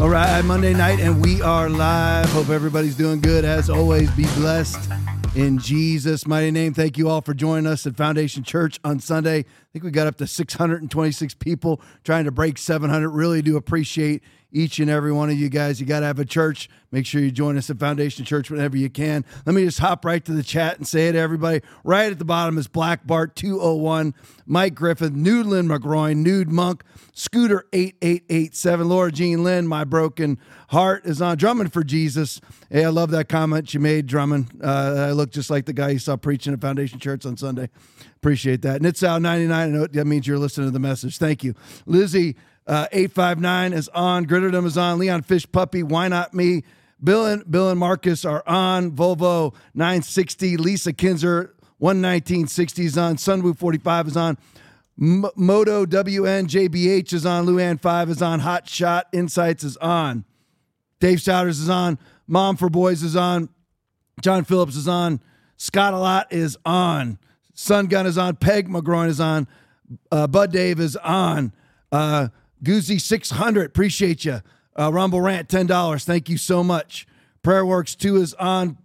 All right, Monday night, and we are live. Hope everybody's doing good. As always, be blessed in Jesus' mighty name. Thank you all for joining us at Foundation Church on Sunday. I think we got up to 626 people trying to break 700. Really do appreciate each and every one of you guys. You got to have a church. Make sure you join us at Foundation Church whenever you can. Let me just hop right to the chat and say it to everybody. Right at the bottom is Black Bart 201, Mike Griffin, Nude Lynn McGroin, Nude Monk, Scooter 8887, Laura Jean Lynn, My Broken Heart is on. Drummond for Jesus. Hey, I love that comment you made, Drummond. I look just like the guy you saw preaching at Foundation Church on Sunday. Appreciate that. Nitsal 99, I know that means you're listening to the message. Thank you. Lizzie 859 is on. Gritterdom is on. Leon Fish Puppy, Why Not Me? Bill and Marcus are on. Volvo 960. Lisa Kinzer 11960 is on. Sunwoo 45 is on. Moto WN JBH is on. Luann 5 is on. Hot Shot Insights is on. Dave Souders is on. Mom for Boys is on. John Phillips is on. Scott Alott is on. Sun Gun is on. Peg McGroin is on. Bud Dave is on. Goozy 600, appreciate you. Rumble Rant, $10. Thank you so much. Prayer Works 2 is on.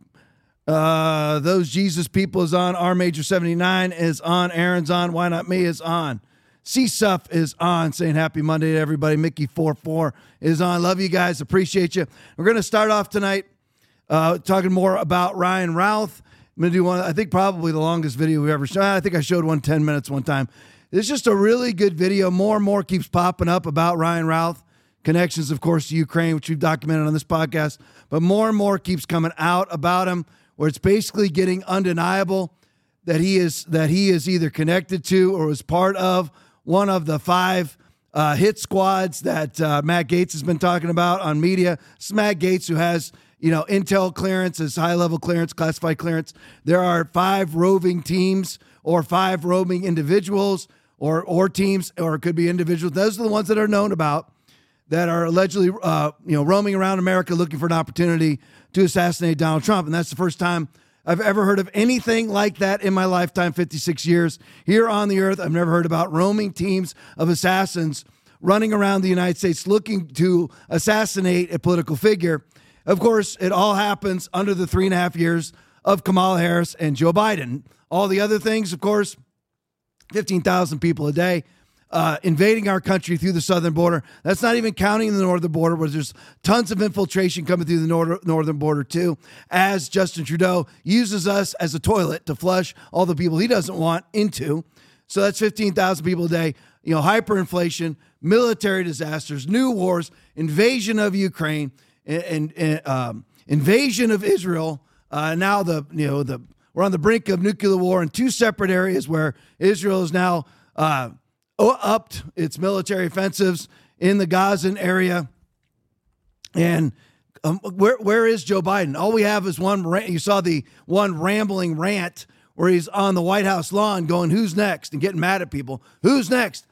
Those Jesus People is on. R Major 79 is on. Aaron's on. Why Not Me is on. C-Suff is on, saying happy Monday to everybody. Mickey 44 is on. Love you guys. Appreciate you. We're going to start off tonight talking more about Ryan Routh. I'm going to do one, I think probably the longest video we've ever shown. I think I showed one 10 minutes one time. It's just a really good video. More and more keeps popping up about Ryan Routh. Connections, of course, to Ukraine, which we've documented on this podcast. But more and more keeps coming out about him, where it's basically getting undeniable that he is either connected to or was part of one of the 5 hit squads that Matt Gaetz has been talking about on media. It's Matt Gaetz, who has intel clearance, his high-level clearance, classified clearance. There are 5 roving teams or 5 roving individuals or teams, or it could be individuals. Those are the ones that are known about that are allegedly roaming around America looking for an opportunity to assassinate Donald Trump. And that's the first time I've ever heard of anything like that in my lifetime, 56 years here on the earth. I've never heard about roaming teams of assassins running around the United States looking to assassinate a political figure. Of course, it all happens under the 3.5 years of Kamala Harris and Joe Biden. All the other things, of course, 15,000 people a day invading our country through the southern border. That's not even counting the northern border, where there's tons of infiltration coming through the northern border too, as Justin Trudeau uses us as a toilet to flush all the people he doesn't want into. So that's 15,000 people a day. Hyperinflation, military disasters, new wars, invasion of Ukraine, and invasion of Israel. Now we're on the brink of nuclear war in 2 separate areas, where Israel is now upped its military offensives in the Gazan area. And where is Joe Biden? All we have is one. You saw the one rambling rant where he's on the White House lawn going, "Who's next?" and getting mad at people. Who's next?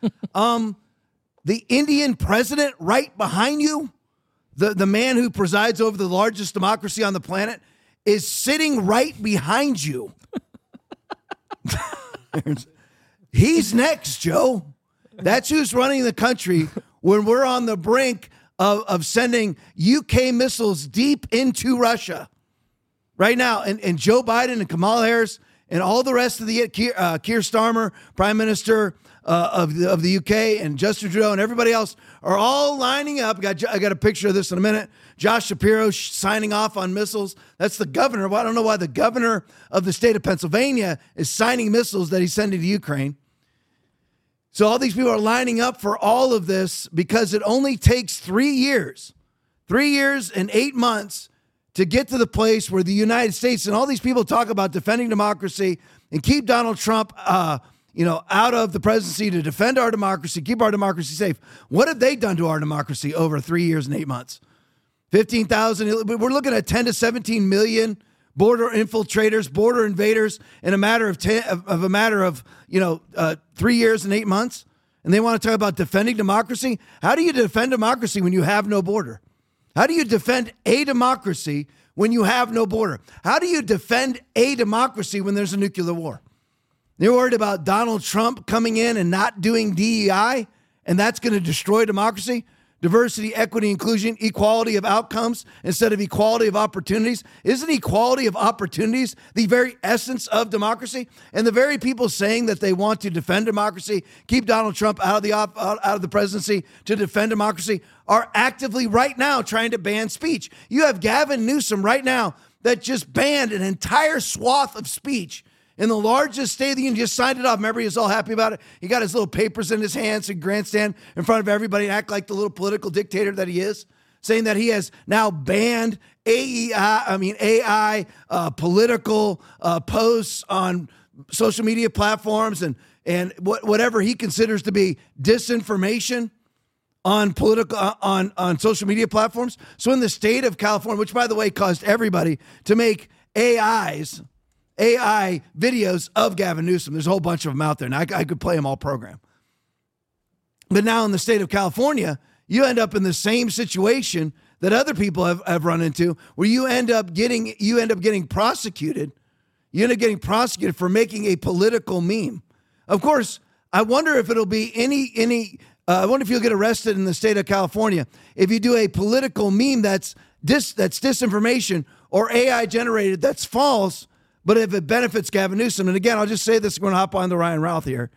The Indian president right behind you, the man who presides over the largest democracy on the planet, is sitting right behind you. He's next, Joe. That's who's running the country when we're on the brink of sending UK missiles deep into Russia right now. And Joe Biden and Kamala Harris and all the rest of the Keir Starmer, Prime Minister of the UK, and Justin Trudeau and everybody else are all lining up. I got a picture of this in a minute. Josh Shapiro signing off on missiles. That's the governor. Well, I don't know why the governor of the state of Pennsylvania is signing missiles that he's sending to Ukraine. So all these people are lining up for all of this because it only takes 3 years and 8 months to get to the place where the United States and all these people talk about defending democracy and keep Donald Trump, out of the presidency, to defend our democracy, keep our democracy safe. What have they done to our democracy over 3 years and 8 months? 15,000. We're looking at 10 to 17 million border infiltrators, border invaders in a matter of 3 years and 8 months. And they want to talk about defending democracy. How do you defend democracy when you have no border? How do you defend a democracy when you have no border? How do you defend a democracy when there's a nuclear war? They're worried about Donald Trump coming in and not doing DEI, and that's going to destroy democracy. diversity, equity, inclusion, equality of outcomes instead of equality of opportunities? Isn't equality of opportunities the very essence of democracy? And the very people saying that they want to defend democracy, keep Donald Trump out of the presidency to defend democracy, are actively right now trying to ban speech. You have Gavin Newsom right now that just banned an entire swath of speech in the largest state of the union, just signed it off. Remember, he was all happy about it. He got his little papers in his hands and grandstand in front of everybody and act like the little political dictator that he is, saying that he has now banned AI political posts on social media platforms and whatever he considers to be disinformation on social media platforms. So in the state of California, which by the way caused everybody to make AI videos of Gavin Newsom. There's a whole bunch of them out there, and I could play them all program. But now in the state of California, you end up in the same situation that other people have run into, where you end up getting prosecuted. You end up getting prosecuted for making a political meme. Of course, I wonder if it'll be I wonder if you'll get arrested in the state of California if you do a political meme that's disinformation or AI generated that's false. But if it benefits Gavin Newsom, and again, I'll just say this, we're going to hop on the Ryan Routh here.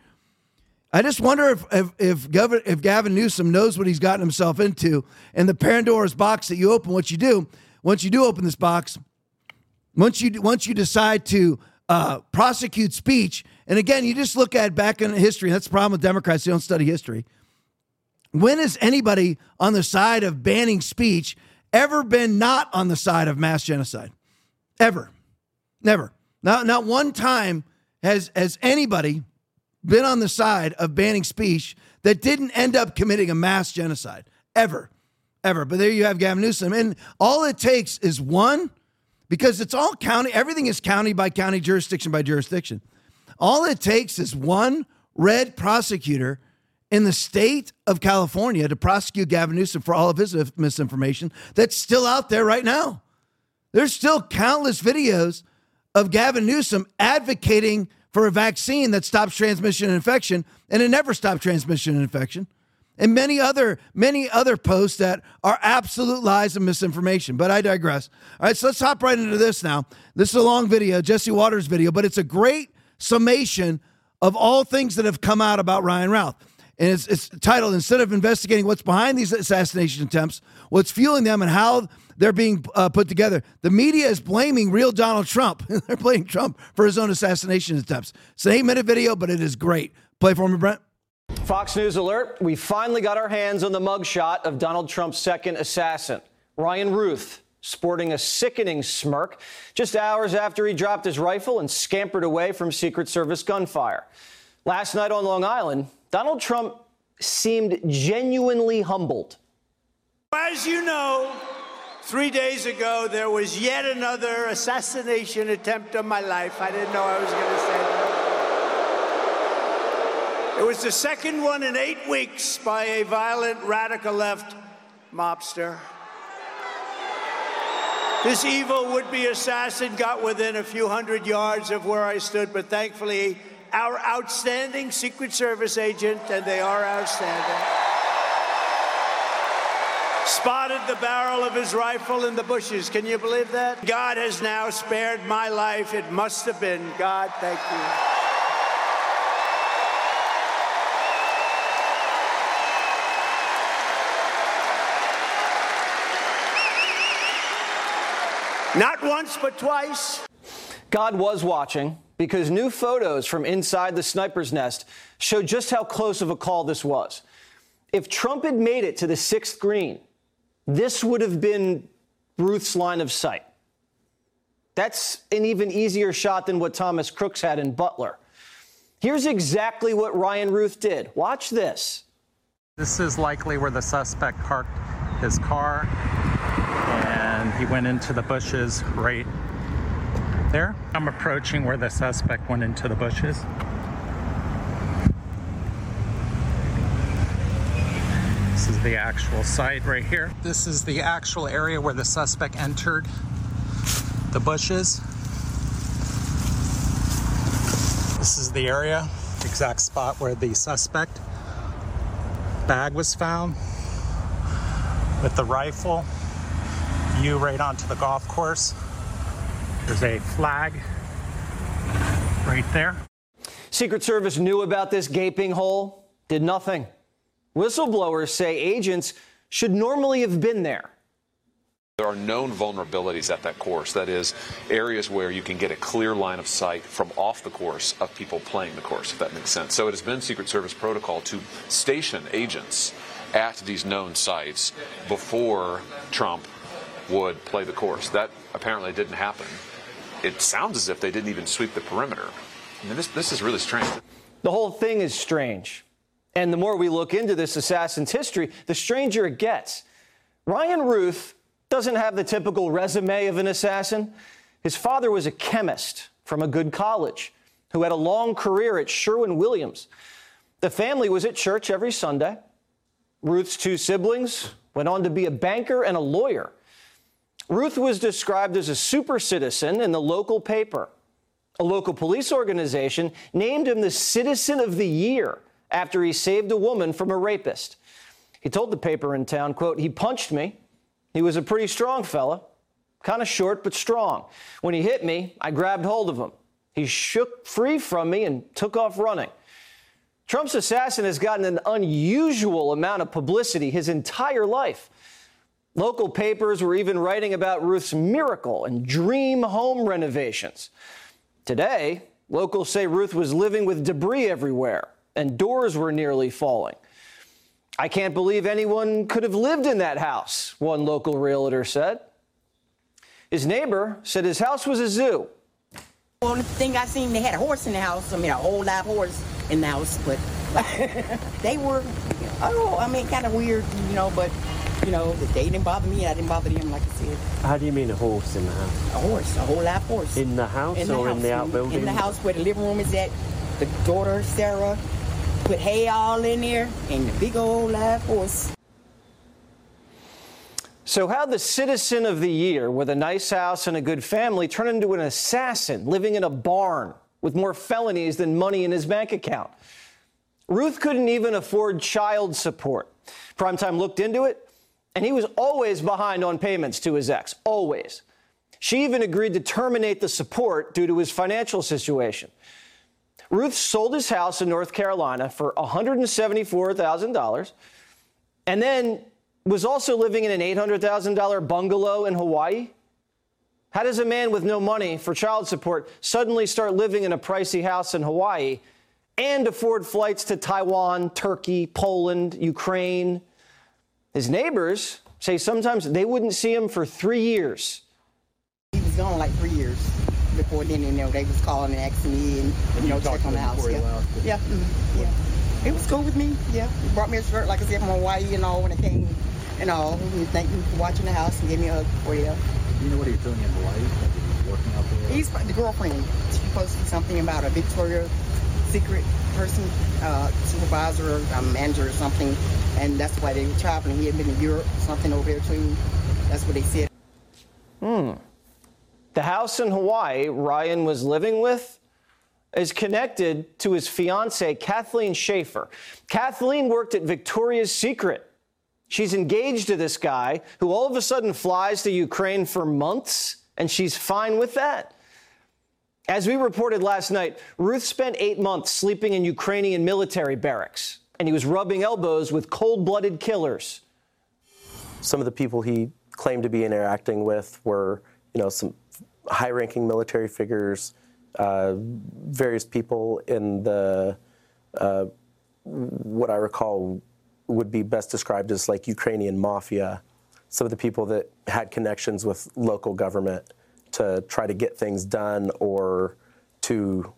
I just wonder if Gavin Newsom knows what he's gotten himself into, and the Pandora's box that you open. What you do once you do open this box, once you decide to prosecute speech, and again, you just look at back in history. That's the problem with Democrats; they don't study history. When has anybody on the side of banning speech ever been not on the side of mass genocide? Ever? Never. Not one time has anybody been on the side of banning speech that didn't end up committing a mass genocide. Ever. But there you have Gavin Newsom. And all it takes is one, because it's all county. Everything is county by county, jurisdiction by jurisdiction. All it takes is one red prosecutor in the state of California to prosecute Gavin Newsom for all of his misinformation that's still out there right now. There's still countless videos of Gavin Newsom advocating for a vaccine that stops transmission and infection, and it never stopped transmission and infection, and many other posts that are absolute lies and misinformation. But I digress. All right, so let's hop right into this now. This is a long video, Jesse Waters' video, but it's a great summation of all things that have come out about Ryan Routh. And it's titled, Instead of Investigating What's Behind These Assassination Attempts, What's Fueling Them, and How They're Being Put Together. The media is blaming real Donald Trump. They're blaming Trump for his own assassination attempts. It's an 8-minute video, but it is great. Play for me, Brent. Fox News alert. We finally got our hands on the mugshot of Donald Trump's second assassin, Ryan Routh, sporting a sickening smirk just hours after he dropped his rifle and scampered away from Secret Service gunfire. Last night on Long Island, Donald Trump seemed genuinely humbled. As you know, 3 days ago, there was yet another assassination attempt on my life. I didn't know I was going to say that. It was the second one in 8 weeks by a violent radical left mobster. This evil would-be assassin got within a few hundred yards of where I stood, but thankfully, our outstanding Secret Service agent, and they are outstanding, spotted the barrel of his rifle in the bushes. Can you believe that? God has now spared my life. It must have been God. Thank you. Not once, but twice. God was watching, because new photos from inside the sniper's nest show just how close of a call this was. If Trump had made it to the 6th green, this would have been Ruth's line of sight. That's an even easier shot than what Thomas Crooks had in Butler. Here's exactly what Ryan Routh did. Watch this. This is likely where the suspect parked his car, and he went into the bushes right there. I'm approaching where the suspect went into the bushes. This is the actual site right here. This is the actual area where the suspect entered the bushes. This is the area, exact spot where the suspect bag was found. with the rifle, view right onto the golf course. There's a flag right there. Secret Service knew about this gaping hole, did nothing. Whistleblowers say agents should normally have been there. There are known vulnerabilities at that course, that is, areas where you can get a clear line of sight from off the course of people playing the course, if that makes sense. So it has been Secret Service protocol to station agents at these known sites before Trump would play the course. That apparently didn't happen. It sounds as if they didn't even sweep the perimeter. I mean, this is really strange. The whole thing is strange. And the more we look into this assassin's history, the stranger it gets. Ryan Ruth doesn't have the typical resume of an assassin. His father was a chemist from a good college who had a long career at Sherwin-Williams. The family was at church every Sunday. Ruth's two siblings went on to be a banker and a lawyer. Ruth was described as a super citizen in the local paper. A local police organization named him the Citizen of the Year after he saved a woman from a rapist. He told the paper in town, quote, "He punched me. He was a pretty strong fella, kind of short but strong. When he hit me, I grabbed hold of him. He shook free from me and took off running." Trump's assassin has gotten an unusual amount of publicity his entire life. Local papers were even writing about Ruth's miracle and dream home renovations. Today, locals say Ruth was living with debris everywhere and doors were nearly falling. "I can't believe anyone could have lived in that house," one local realtor said. His neighbor said his house was a zoo. Well, the thing I seen, they had a horse in the house. I mean, a whole live horse in the house, but they were, kind of weird, but, they didn't bother me. I didn't bother them, like I said. How do you mean a horse in the house? A horse, a whole live horse. In the house or in the outbuilding? In the house where the living room is at. The daughter, Sarah, put hay all in there, and the big old live horse. So how'd the Citizen of the Year with a nice house and a good family turn into an assassin living in a barn with more felonies than money in his bank account? Ruth couldn't even afford child support. Primetime looked into it, and he was always behind on payments to his ex, always. She even agreed to terminate the support due to his financial situation. Ruth sold his house in North Carolina for $174,000 and then was also living in an $800,000 bungalow in Hawaii. How does a man with no money for child support suddenly start living in a pricey house in Hawaii and afford flights to Taiwan, Turkey, Poland, Ukraine? His neighbors say sometimes they wouldn't see him for 3 years. He was gone like 3 years. Before then, they was calling and asking me and, check on the house. Yeah. It was cool with me. Yeah. He brought me a shirt, like I said, from Hawaii and all when it came and all. And thank you for watching the house and gave me a hug for you. Do you know what he's doing in Hawaii? He's working out there? He's the girlfriend. She posted something about a Victoria's Secret person, supervisor or manager or something. And that's why they were traveling. He had been in Europe, something over there too. That's what they said. The house in Hawaii Ryan was living with is connected to his fiancée, Kathleen Schaefer. Kathleen worked at Victoria's Secret. She's engaged to this guy who all of a sudden flies to Ukraine for months, and she's fine with that. As we reported last night, Ruth spent 8 months sleeping in Ukrainian military barracks, and he was rubbing elbows with cold-blooded killers. Some of the people he claimed to be interacting with were, some high-ranking military figures, various people in the, what I recall would be best described as like Ukrainian mafia, some of the people that had connections with local government to try to get things done or to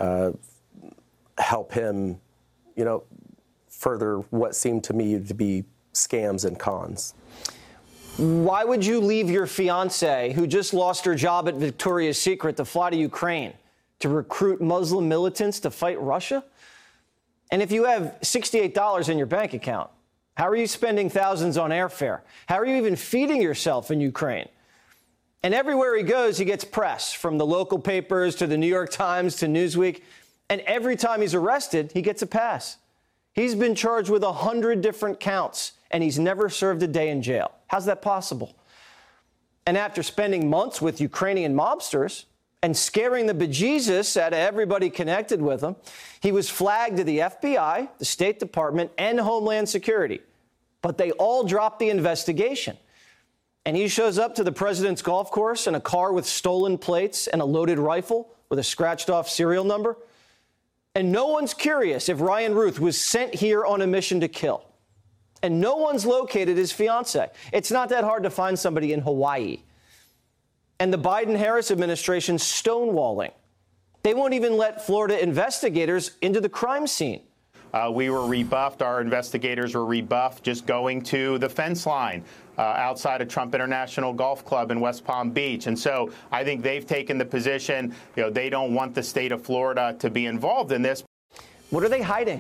help him, further what seemed to me to be scams and cons. Why would you leave your fiancée, who just lost her job at Victoria's Secret, to fly to Ukraine to recruit Muslim militants to fight Russia? And if you have $68 in your bank account, how are you spending thousands on airfare? How are you even feeding yourself in Ukraine? And everywhere he goes, he gets press, from the local papers to the New York Times to Newsweek. And every time he's arrested, he gets a pass. He's been charged with 100 different counts, and he's never served a day in jail. How's that possible? And after spending months with Ukrainian mobsters and scaring the bejesus out of everybody connected with him, he was flagged to the FBI, the State Department, and Homeland Security. But they all dropped the investigation. And he shows up to the president's golf course in a car with stolen plates and a loaded rifle with a scratched-off serial number. And no one's curious if Ryan Ruth was sent here on a mission to kill. And no one's located his fiancée. It's not that hard to find somebody in Hawaii. And the Biden-Harris administration stonewalling. They won't even let Florida investigators into the crime scene. We were rebuffed. Our investigators were rebuffed just going to the fence line outside of Trump International Golf Club in West Palm Beach. And so I think they've taken the position, they don't want the state of Florida to be involved in this. What are they hiding?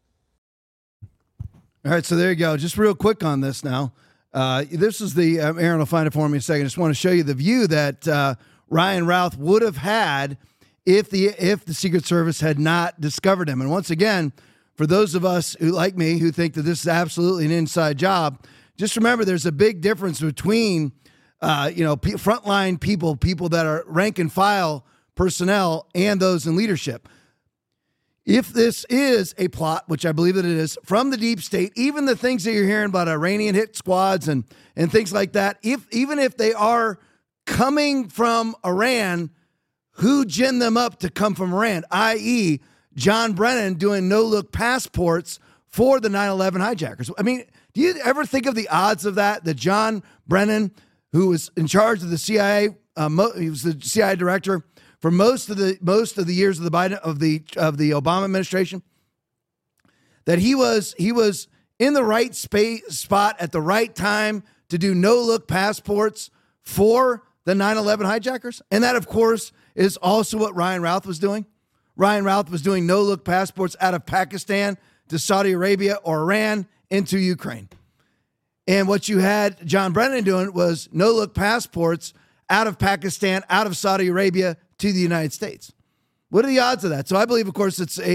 All right, so there you go. Just real quick on this now. This is the, Aaron will find it for me in a second. I just want to show you the view that Ryan Routh would have had if the Secret Service had not discovered him. And once again, for those of us who, like me, who think that this is absolutely an inside job, just remember there's a big difference between, frontline people that are rank and file personnel and those in leadership. If this is a plot, which I believe that it is, from the deep state, even the things that you're hearing about Iranian hit squads and things like that, even if they are coming from Iran, who ginned them up to come from Iran, i.e., John Brennan doing no-look passports for the 9/11 hijackers. I mean, do you ever think of the odds of that? That John Brennan, who was in charge of the CIA, he was the CIA director for most of the years of the Biden of the Obama administration, that he was in the right spot at the right time to do no-look passports for the 9/11 hijackers, and that, of course, is also what Ryan Routh was doing. Ryan Routh was doing no-look passports out of Pakistan to Saudi Arabia or Iran into Ukraine. And what you had John Brennan doing was no-look passports out of Pakistan, out of Saudi Arabia to the United States. What are the odds of that? So I believe, of course, it's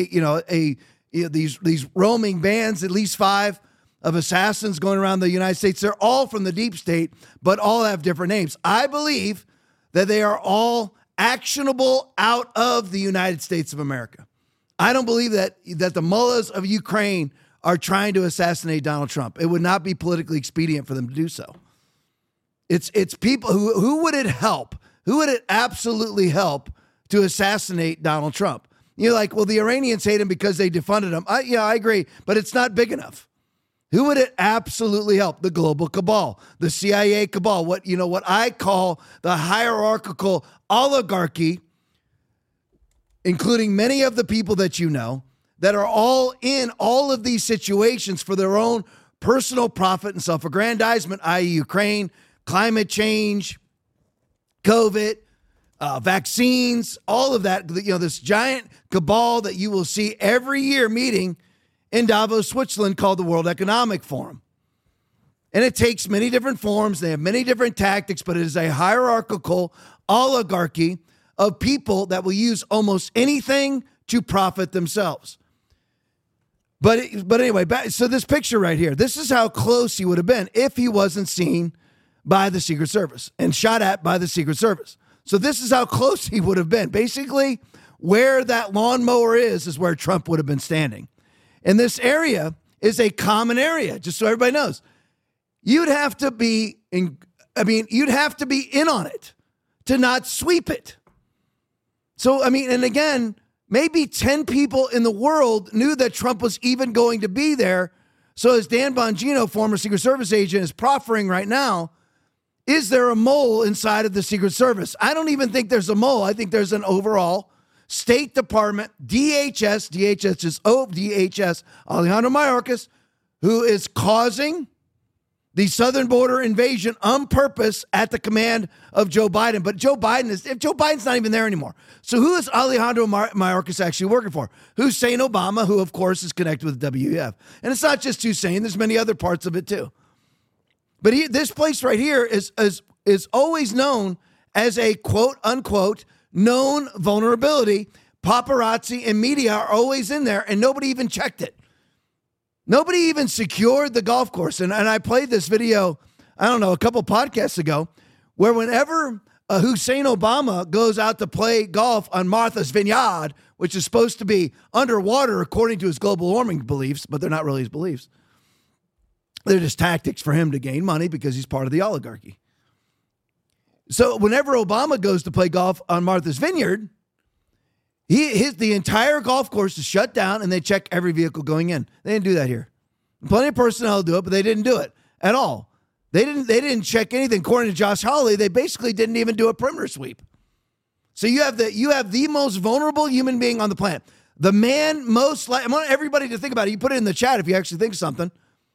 these roaming bands, at least 5 of assassins going around the United States. They're all from the deep state, but all have different names. I believe that they are all actionable out of the United States of America. I don't believe that the mullahs of Ukraine are trying to assassinate Donald Trump. It would not be politically expedient for them to do so. It's people who would it help? Who would it absolutely help to assassinate Donald Trump? You're like, well, the Iranians hate him because they defunded him. I agree, but it's not big enough. Who would it absolutely help? The global cabal, the CIA cabal, what I call the hierarchical oligarchy, including many of the people that you know, that are all in all of these situations for their own personal profit and self-aggrandizement, i.e. Ukraine, climate change, COVID, vaccines, all of that, this giant cabal that you will see every year meeting in Davos, Switzerland, called the World Economic Forum. And it takes many different forms. They have many different tactics, but it is a hierarchical oligarchy of people that will use almost anything to profit themselves. But anyway, so this picture right here, this is how close he would have been if he wasn't seen by the Secret Service and shot at by the Secret Service. So this is how close he would have been. Basically, where that lawnmower is where Trump would have been standing. And this area is a common area, just so everybody knows. You'd have to be in on it to not sweep it. So, and again, maybe 10 people in the world knew that Trump was even going to be there. So as Dan Bongino, former Secret Service agent, is proffering right now, is there a mole inside of the Secret Service? I don't even think there's a mole. I think there's an overall State Department, DHS Alejandro Mayorkas, who is causing the southern border invasion on purpose at the command of Joe Biden. But Joe Biden's not even there anymore. So who is Alejandro Mayorkas actually working for? Hussein Obama, who of course is connected with WEF. And it's not just Hussein, there's many other parts of it too. But this place right here is always known as a quote unquote known vulnerability. Paparazzi and media are always in there and nobody even checked it. Nobody even secured the golf course. And I played this video, I don't know, a couple podcasts ago, where whenever Hussein Obama goes out to play golf on Martha's Vineyard, which is supposed to be underwater according to his global warming beliefs, but they're not really his beliefs. They're just tactics for him to gain money because he's part of the oligarchy. So whenever Obama goes to play golf on Martha's Vineyard, the entire golf course is shut down and they check every vehicle going in. They didn't do that here. Plenty of personnel do it, but they didn't do it at all. They didn't check anything. According to Josh Hawley, they basically didn't even do a perimeter sweep. So you have the most vulnerable human being on the planet. The man most I want everybody to think about it. You put it in the chat if you actually think something,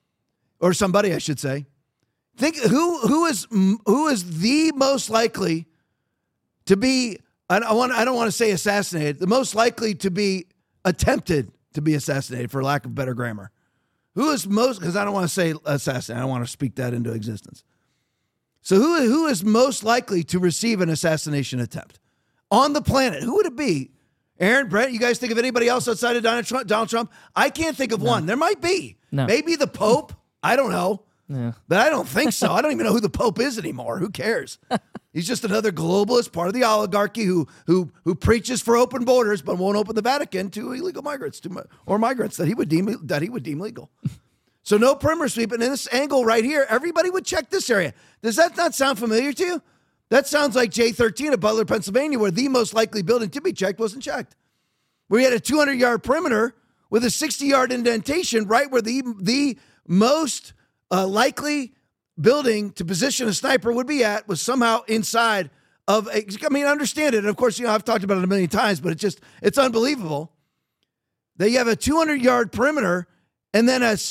or somebody, I should say. Think who is the most likely to be. I don't want to say assassinated. The most likely to be attempted to be assassinated, for lack of better grammar. Who is most? Because I don't want to say assassinate. I don't want to speak that into existence. So who is most likely to receive an assassination attempt on the planet? Who would it be? Aaron, Brett, you guys think of anybody else outside of Donald Trump? I can't think of one. There might be. No. Maybe the Pope. I don't know. Yeah. But I don't think so. I don't even know who the Pope is anymore. Who cares? He's just another globalist, part of the oligarchy who preaches for open borders but won't open the Vatican to illegal migrants or migrants that he would deem legal. So no perimeter sweep. And in this angle right here, everybody would check this area. Does that not sound familiar to you? That sounds like J13 of Butler, Pennsylvania, where the most likely building to be checked wasn't checked. Where you had a 200-yard perimeter with a 60-yard indentation right where the most likely building to position a sniper would be at was somehow inside of understand it. And of course, I've talked about it a million times, but it's unbelievable that you have a 200-yard perimeter and then a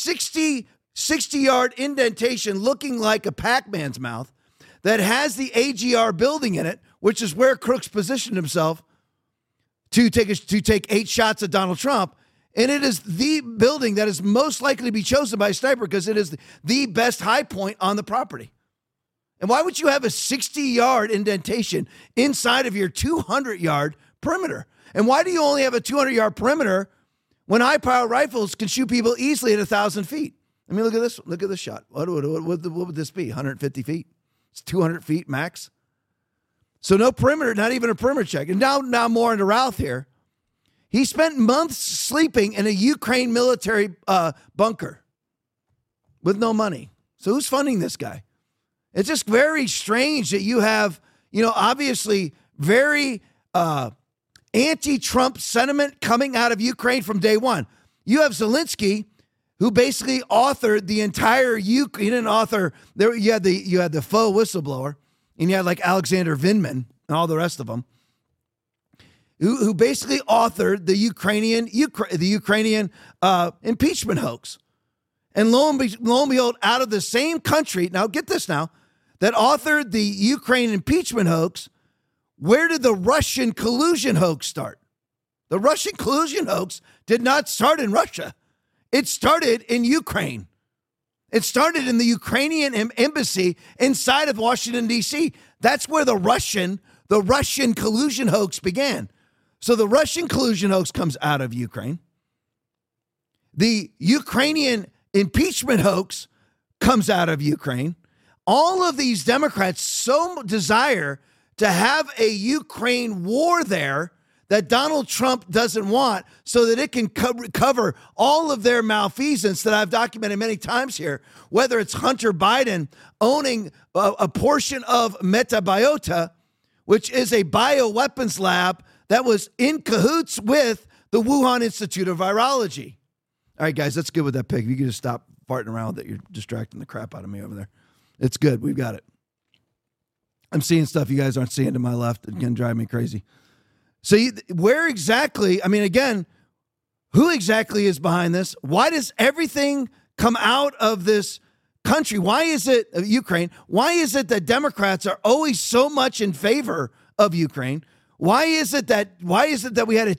60-yard indentation looking like a Pac-Man's mouth that has the AGR building in it, which is where Crooks positioned himself to take 8 shots at Donald Trump. And it is the building that is most likely to be chosen by a sniper because it is the best high point on the property. And why would you have a 60-yard indentation inside of your 200-yard perimeter? And why do you only have a 200-yard perimeter when high-power rifles can shoot people easily at 1,000 feet? I mean, look at this. Look at this shot. What would this be? 150 feet? It's 200 feet max. So no perimeter, not even a perimeter check. And now more into Ralph here. He spent months sleeping in a Ukraine military bunker with no money. So who's funding this guy? It's just very strange that you have, obviously very anti-Trump sentiment coming out of Ukraine from day one. You have Zelensky, who basically authored the entire Ukraine. He didn't author there. You had the faux whistleblower, and you had like Alexander Vindman and all the rest of them. Who basically authored the Ukrainian impeachment hoax. And lo and behold, out of the same country, now get this now, that authored the Ukraine impeachment hoax, where did the Russian collusion hoax start? The Russian collusion hoax did not start in Russia. It started in Ukraine. It started in the Ukrainian embassy inside of Washington, D.C. That's where the Russian collusion hoax began. So the Russian collusion hoax comes out of Ukraine. The Ukrainian impeachment hoax comes out of Ukraine. All of these Democrats so desire to have a Ukraine war there that Donald Trump doesn't want so that it can cover all of their malfeasance that I've documented many times here, whether it's Hunter Biden owning a portion of Metabiota, which is a bioweapons lab that was in cahoots with the Wuhan Institute of Virology. All right, guys, that's good with that pig. If you can just stop farting around with it, you're distracting the crap out of me over there. It's good. We've got it. I'm seeing stuff you guys aren't seeing to my left. It can drive me crazy. So where exactly, again, who exactly is behind this? Why does everything come out of this country? Why is it, Ukraine, why is it that Democrats are always so much in favor of Ukraine? Why is it that we had a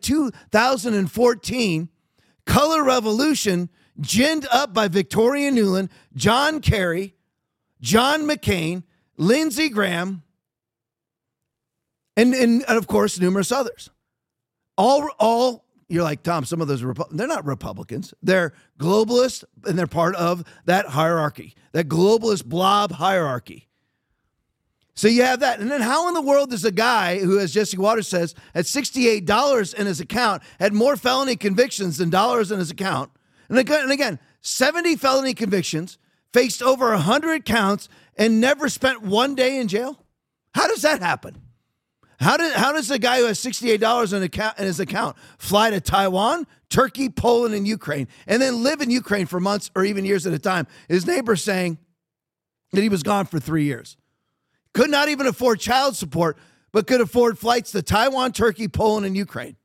2014 color revolution ginned up by Victoria Nuland, John Kerry, John McCain, Lindsey Graham, and of course numerous others, all you're like, Tom, some of those they're not Republicans. They're globalists, and they're part of that hierarchy, that globalist blob hierarchy. So you have that. And then how in the world does a guy who, as Jesse Waters says, had $68 in his account, had more felony convictions than dollars in his account, and again 70 felony convictions, faced over 100 counts, and never spent one day in jail? How does that happen? How does a guy who has $68 in his account fly to Taiwan, Turkey, Poland, and Ukraine, and then live in Ukraine for months or even years at a time? His neighbor saying that he was gone for 3 years. Could not even afford child support, but could afford flights to Taiwan, Turkey, Poland, and Ukraine.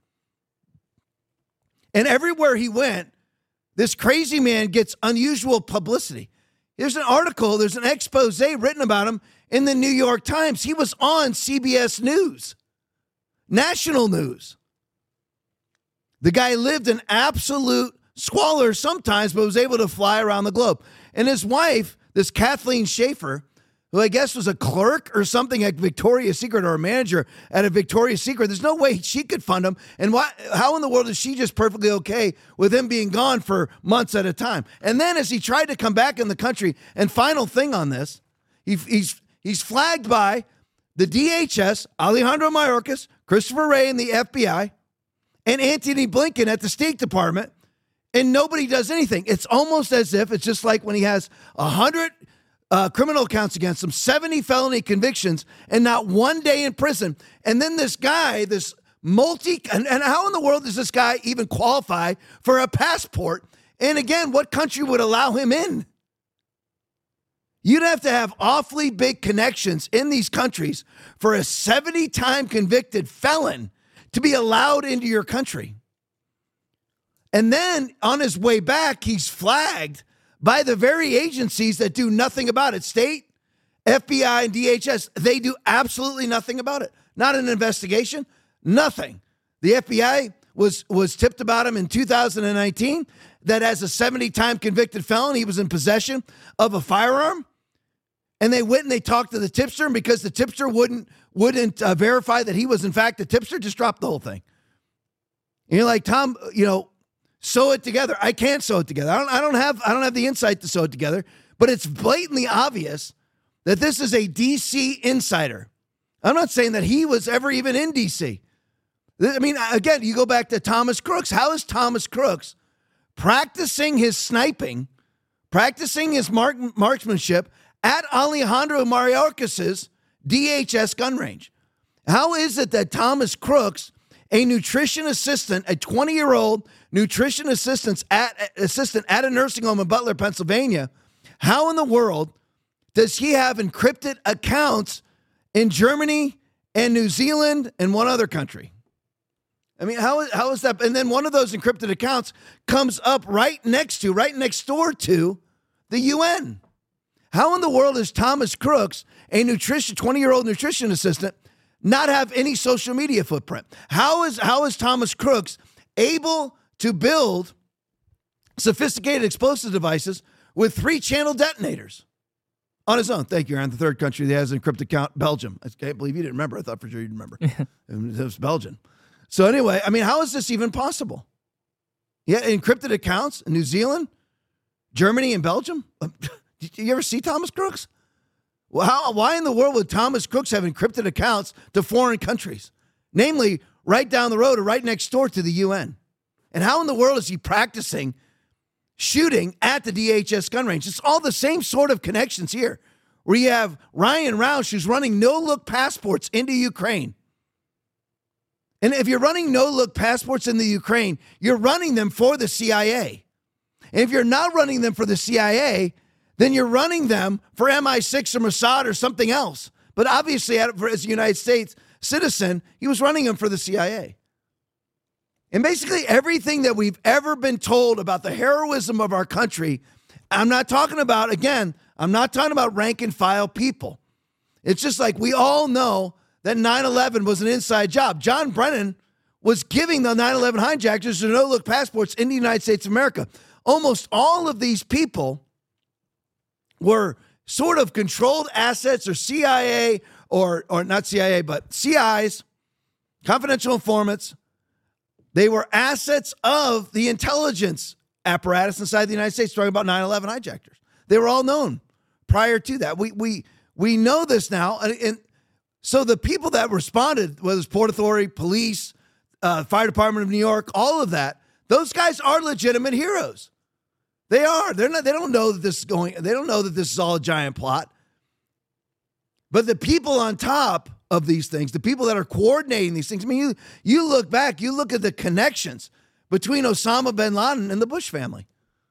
And everywhere he went, this crazy man gets unusual publicity. There's an article, there's an expose written about him in the New York Times. He was on CBS News, national news. The guy lived in absolute squalor sometimes, but was able to fly around the globe. And his wife, this Kathleen Schaefer, who I guess was a clerk or something at Victoria's Secret or a manager at a Victoria's Secret. There's no way she could fund him. And how in the world is she just perfectly okay with him being gone for months at a time? And then as he tried to come back in the country, and final thing on this, he's flagged by the DHS, Alejandro Mayorkas, Christopher Wray and the FBI, and Antony Blinken at the State Department, and nobody does anything. It's almost as if it's just like when he has 100 criminal counts against him, 70 felony convictions, and not one day in prison. And then this guy, and how in the world does this guy even qualify for a passport? And again, what country would allow him in? You'd have to have awfully big connections in these countries for a 70-time convicted felon to be allowed into your country. And then on his way back, he's flagged by the very agencies that do nothing about it. State, FBI, and DHS, they do absolutely nothing about it. Not an investigation, nothing. The FBI was tipped about him in 2019 that as a 70-time convicted felon, he was in possession of a firearm. And they went and they talked to the tipster, and because the tipster wouldn't verify that he was in fact the tipster, just dropped the whole thing. And you're like, Tom, sew it together. I can't sew it together. I don't have the insight to sew it together, but it's blatantly obvious that this is a DC insider. I'm not saying that he was ever even in DC. I mean, again, you go back to Thomas Crooks. How is Thomas Crooks practicing his sniping, practicing his marksmanship at Alejandro Mayorkas' DHS gun range? How is it that Thomas Crooks, a nutrition assistant, a 20-year-old nutrition assistant at a nursing home in Butler, Pennsylvania, how in the world does he have encrypted accounts in Germany and New Zealand and one other country? I mean, how is that? And then one of those encrypted accounts comes up right next door to the UN. How in the world is Thomas Crooks, a 20-year-old nutrition assistant, not have any social media footprint? How is Thomas Crooks able to build sophisticated explosive devices with 3-channel detonators on his own? Thank you, Aaron. The third country that has an encrypted account, Belgium. I can't believe you didn't remember. I thought for sure you'd remember. It was Belgium. So anyway, I mean, how is this even possible? Yeah, encrypted accounts in New Zealand, Germany, and Belgium. Did you ever see Thomas Crooks? Well, why in the world would Thomas Crooks have encrypted accounts to foreign countries, namely right down the road or right next door to the UN? And how in the world is he practicing shooting at the DHS gun range? It's all the same sort of connections here, where you have Ryan Roush, who's running no-look passports into Ukraine. And if you're running no-look passports in the Ukraine, you're running them for the CIA. And if you're not running them for the CIA, then you're running them for MI6 or Mossad or something else. But obviously, as a United States citizen, he was running them for the CIA. And basically everything that we've ever been told about the heroism of our country, I'm not talking about rank and file people. It's just like we all know that 9/11 was an inside job. John Brennan was giving the 9/11 hijackers their no-look passports in the United States of America. Almost all of these people were sort of controlled assets or CIA or not CIA, but CIs, confidential informants. They were assets of the intelligence apparatus inside the United States, talking about 9/11 hijackers. They were all known prior to that. We know this now. And so the people that responded, whether it's Port Authority, police, Fire Department of New York, all of that, those guys are legitimate heroes. They are. They don't know that this is going. They don't know that this is all a giant plot. But the people on top of these things, the people that are coordinating these things, I mean, you look back, you look at the connections between Osama bin Laden and the Bush family.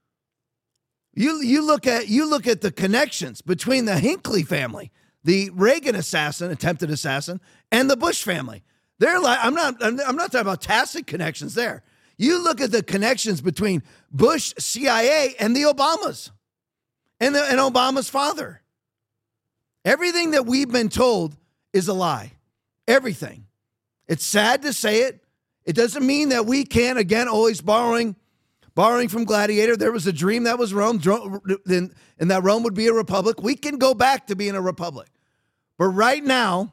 You look at the connections between the Hinckley family, the Reagan attempted assassin, and the Bush family. They're like, I'm not talking about tacit connections there. You look at the connections between Bush, CIA, and the Obamas, and Obama's father. Everything that we've been told is a lie. Everything. It's sad to say it. It doesn't mean that we can't, again, always borrowing from Gladiator. There was a dream that was Rome, and that Rome would be a republic. We can go back to being a republic. But right now,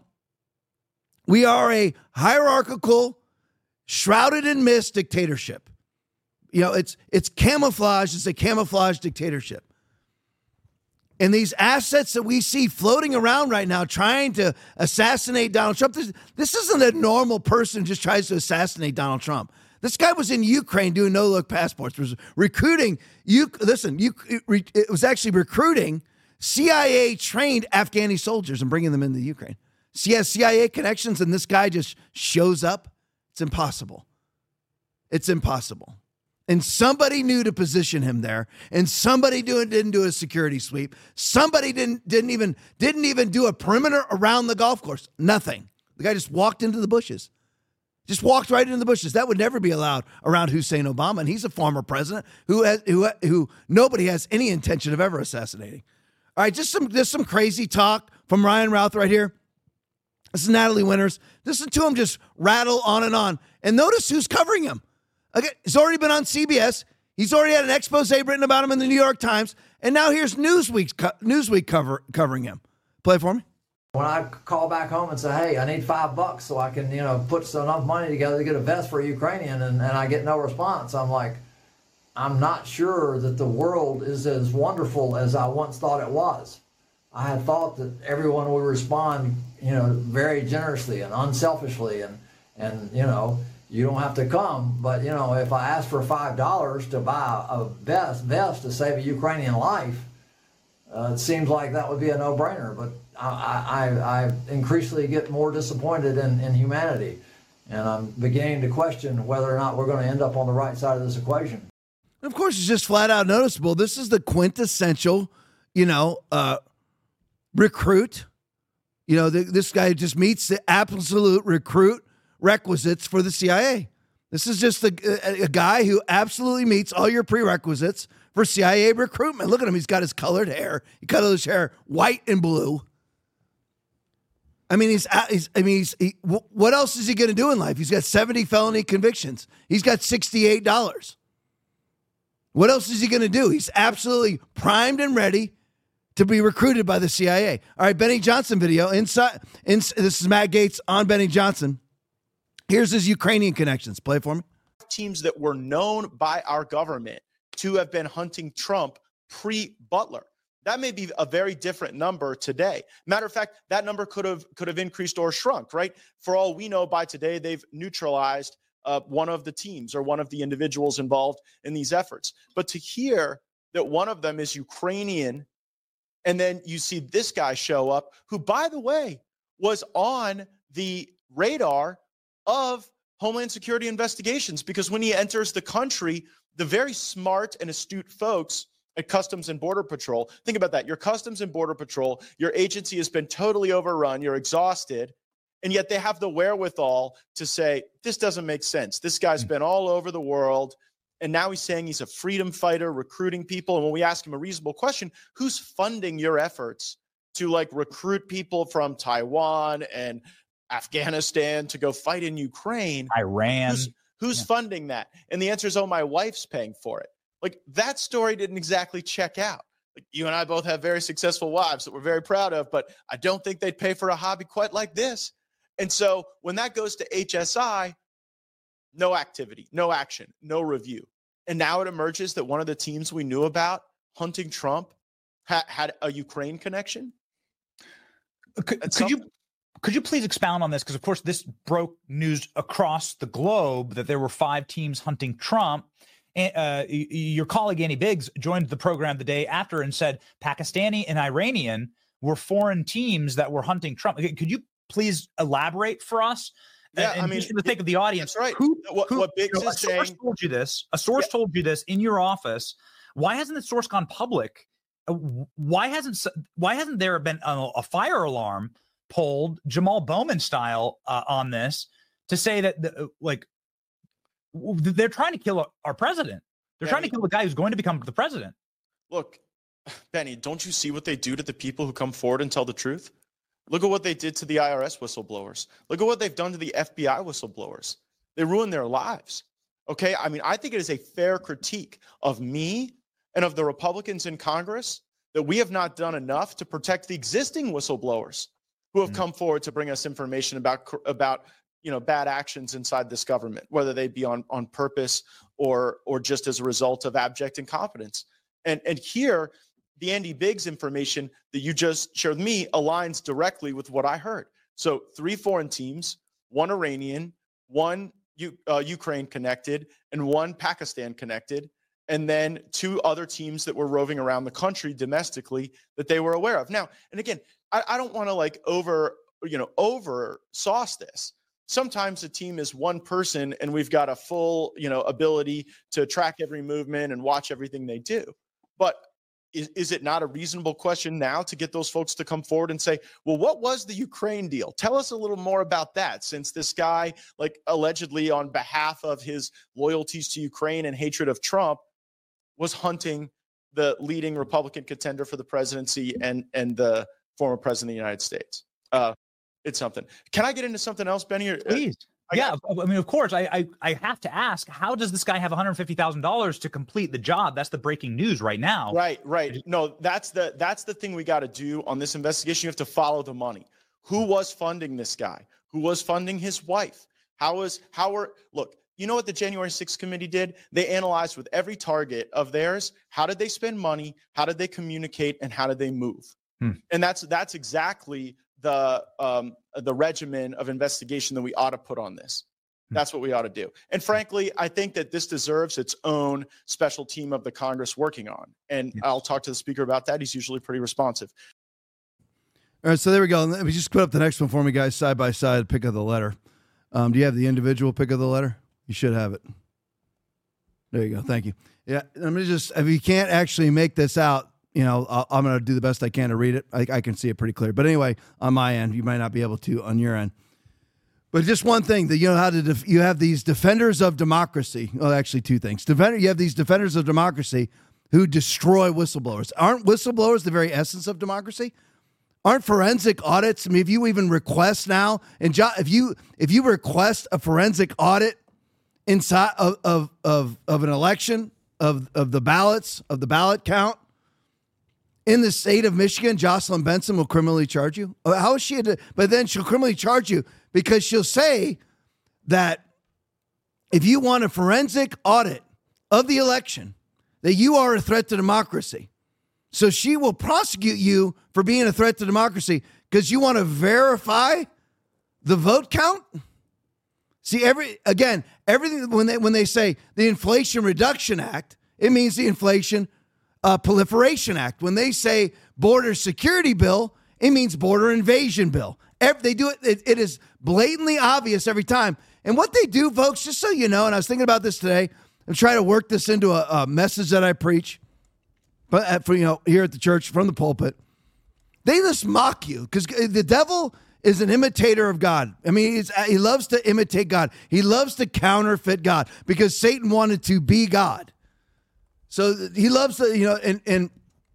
we are a hierarchical, shrouded in mist dictatorship. You know, it's camouflage. It's a camouflage dictatorship. And these assets that we see floating around right now trying to assassinate Donald Trump, this isn't a normal person who just tries to assassinate Donald Trump. This guy was in Ukraine doing no-look passports, was recruiting. It was actually recruiting CIA-trained Afghani soldiers and bringing them into Ukraine. So he has CIA connections, and this guy just shows up. It's impossible. It's impossible. And somebody knew to position him there, and somebody didn't do a security sweep. Somebody didn't even do a perimeter around the golf course. Nothing. The guy just walked into the bushes. Just walked right into the bushes. That would never be allowed around Hussein Obama, and he's a former president who nobody has any intention of ever assassinating. All right, just some crazy talk from Ryan Routh right here. This is Natalie Winters. Listen to him just rattle on, and notice who's covering him. Okay, he's already been on CBS. He's already had an expose written about him in the New York Times, and now here's Newsweek covering him. Play for me. When I call back home and say, hey, I need $5 so I can, put enough money together to get a vest for a Ukrainian, and I get no response, I'm like, I'm not sure that the world is as wonderful as I once thought it was. I had thought that everyone would respond, very generously and unselfishly, and you don't have to come, but if I ask for $5 to buy a vest to save a Ukrainian life, it seems like that would be a no-brainer. But I increasingly get more disappointed in humanity, and I'm beginning to question whether or not we're going to end up on the right side of this equation. Of course, it's just flat out noticeable. This is the quintessential, recruit. This guy just meets the absolute recruit requisites for the CIA. This is just a guy who absolutely meets all your prerequisites for CIA recruitment. Look at him. He's got his colored hair. He colored his hair white and blue. I mean, what else is he going to do in life? He's got 70 felony convictions. He's got $68. What else is he going to do? He's absolutely primed and ready to be recruited by the CIA. All right, Benny Johnson video. This is Matt Gaetz on Benny Johnson. Here's his Ukrainian connections. Play for me. Teams that were known by our government to have been hunting Trump pre-Butler. That may be a very different number today. Matter of fact, that number could have increased or shrunk, right? For all we know, by today, they've neutralized one of the teams or one of the individuals involved in these efforts. But to hear that one of them is Ukrainian, and then you see this guy show up, who, by the way, was on the radar of Homeland Security investigations, because when he enters the country, the very smart and astute folks at Customs and Border Patrol, think about that. Your Customs and Border Patrol, your agency has been totally overrun, you're exhausted, and yet they have the wherewithal to say, this doesn't make sense. This guy's been all over the world, and now he's saying he's a freedom fighter, recruiting people. And when we ask him a reasonable question, who's funding your efforts to recruit people from Taiwan and Afghanistan to go fight in Ukraine? Iran. Who's funding that? And the answer is, my wife's paying for it. That story didn't exactly check out. You and I both have very successful wives that we're very proud of, but I don't think they'd pay for a hobby quite like this. And so when that goes to HSI, no activity, no action, no review. And now it emerges that one of the teams we knew about hunting Trump had a Ukraine connection. Could you please expound on this? Because, of course, this broke news across the globe that there were 5 teams hunting Trump. Your colleague Andy Biggs joined the program the day after and said Pakistani and Iranian were foreign teams that were hunting Trump. Could you please elaborate for us? Yeah, and just for the sake of the audience, that's right. What Biggs is saying. A source told you this. A source told you this in your office. Why hasn't the source gone public? Why hasn't there been a fire alarm pulled Jamal Bowman style on this to say that they're trying to kill our president? They're trying to kill the guy who's going to become the president. Look, Benny, don't you see what they do to the people who come forward and tell the truth? Look at what they did to the IRS whistleblowers. Look at what they've done to the FBI whistleblowers. They ruined their lives. Okay? I mean, I think it is a fair critique of me and of the Republicans in Congress that we have not done enough to protect the existing whistleblowers who have come forward to bring us information about bad actions inside this government, whether they be on purpose or just as a result of abject incompetence. And here, the Andy Biggs information that you just shared with me aligns directly with what I heard. So 3 foreign teams, 1 Iranian, 1 Ukraine connected, and 1 Pakistan connected, and then 2 other teams that were roving around the country domestically that they were aware of. Now, and again, I don't want to over sauce this. Sometimes a team is 1 person and we've got a full, ability to track every movement and watch everything they do. But is it not a reasonable question now to get those folks to come forward and say, well, what was the Ukraine deal? Tell us a little more about that, since this guy, allegedly on behalf of his loyalties to Ukraine and hatred of Trump, was hunting the leading Republican contender for the presidency and the former president of the United States. It's something. Can I get into something else, Benny? Please. I mean, of course, I have to ask, how does this guy have $150,000 to complete the job? That's the breaking news right now. Right. No, that's the thing we got to do on this investigation. You have to follow the money. Who was funding this guy? Who was funding his wife? Look, you know what the January 6th committee did? They analyzed with every target of theirs, how did they spend money? How did they communicate? And how did they move? And that's exactly the regimen of investigation that we ought to put on this. That's what we ought to do. And frankly, I think that this deserves its own special team of the Congress working on. And I'll talk to the speaker about that. He's usually pretty responsive. All right, so there we go. Let me just put up the next one for me, guys, side by side, pick of the letter. Do you have the individual pick of the letter? You should have it. There you go. Thank you. Yeah, I'm going to just, if you can't actually make this out, I'm going to do the best I can to read it. I can see it pretty clear. But anyway, on my end, you might not be able to on your end. But just one thing, that you have these defenders of democracy. Well, actually 2 things. You have these defenders of democracy who destroy whistleblowers. Aren't whistleblowers the very essence of democracy? Aren't forensic audits? I mean, if you even request now, and if you request a forensic audit inside of an election of the ballots, of the ballot count, in the state of Michigan, Jocelyn Benson will criminally charge you. How is she? But then she'll criminally charge you because she'll say that if you want a forensic audit of the election, that you are a threat to democracy. So she will prosecute you for being a threat to democracy because you want to verify the vote count. See, everything when they say the Inflation Reduction Act, it means the Inflation Proliferation Act. When they say border security bill, it means border invasion bill. They do it. It is blatantly obvious every time. And what they do, folks, just so you know, and I was thinking about this today, I'm trying to work this into a message that I preach, but here at the church from the pulpit, they just mock you because the devil is an imitator of God. I mean, he loves to imitate God. He loves to counterfeit God because Satan wanted to be God. So he loves to, in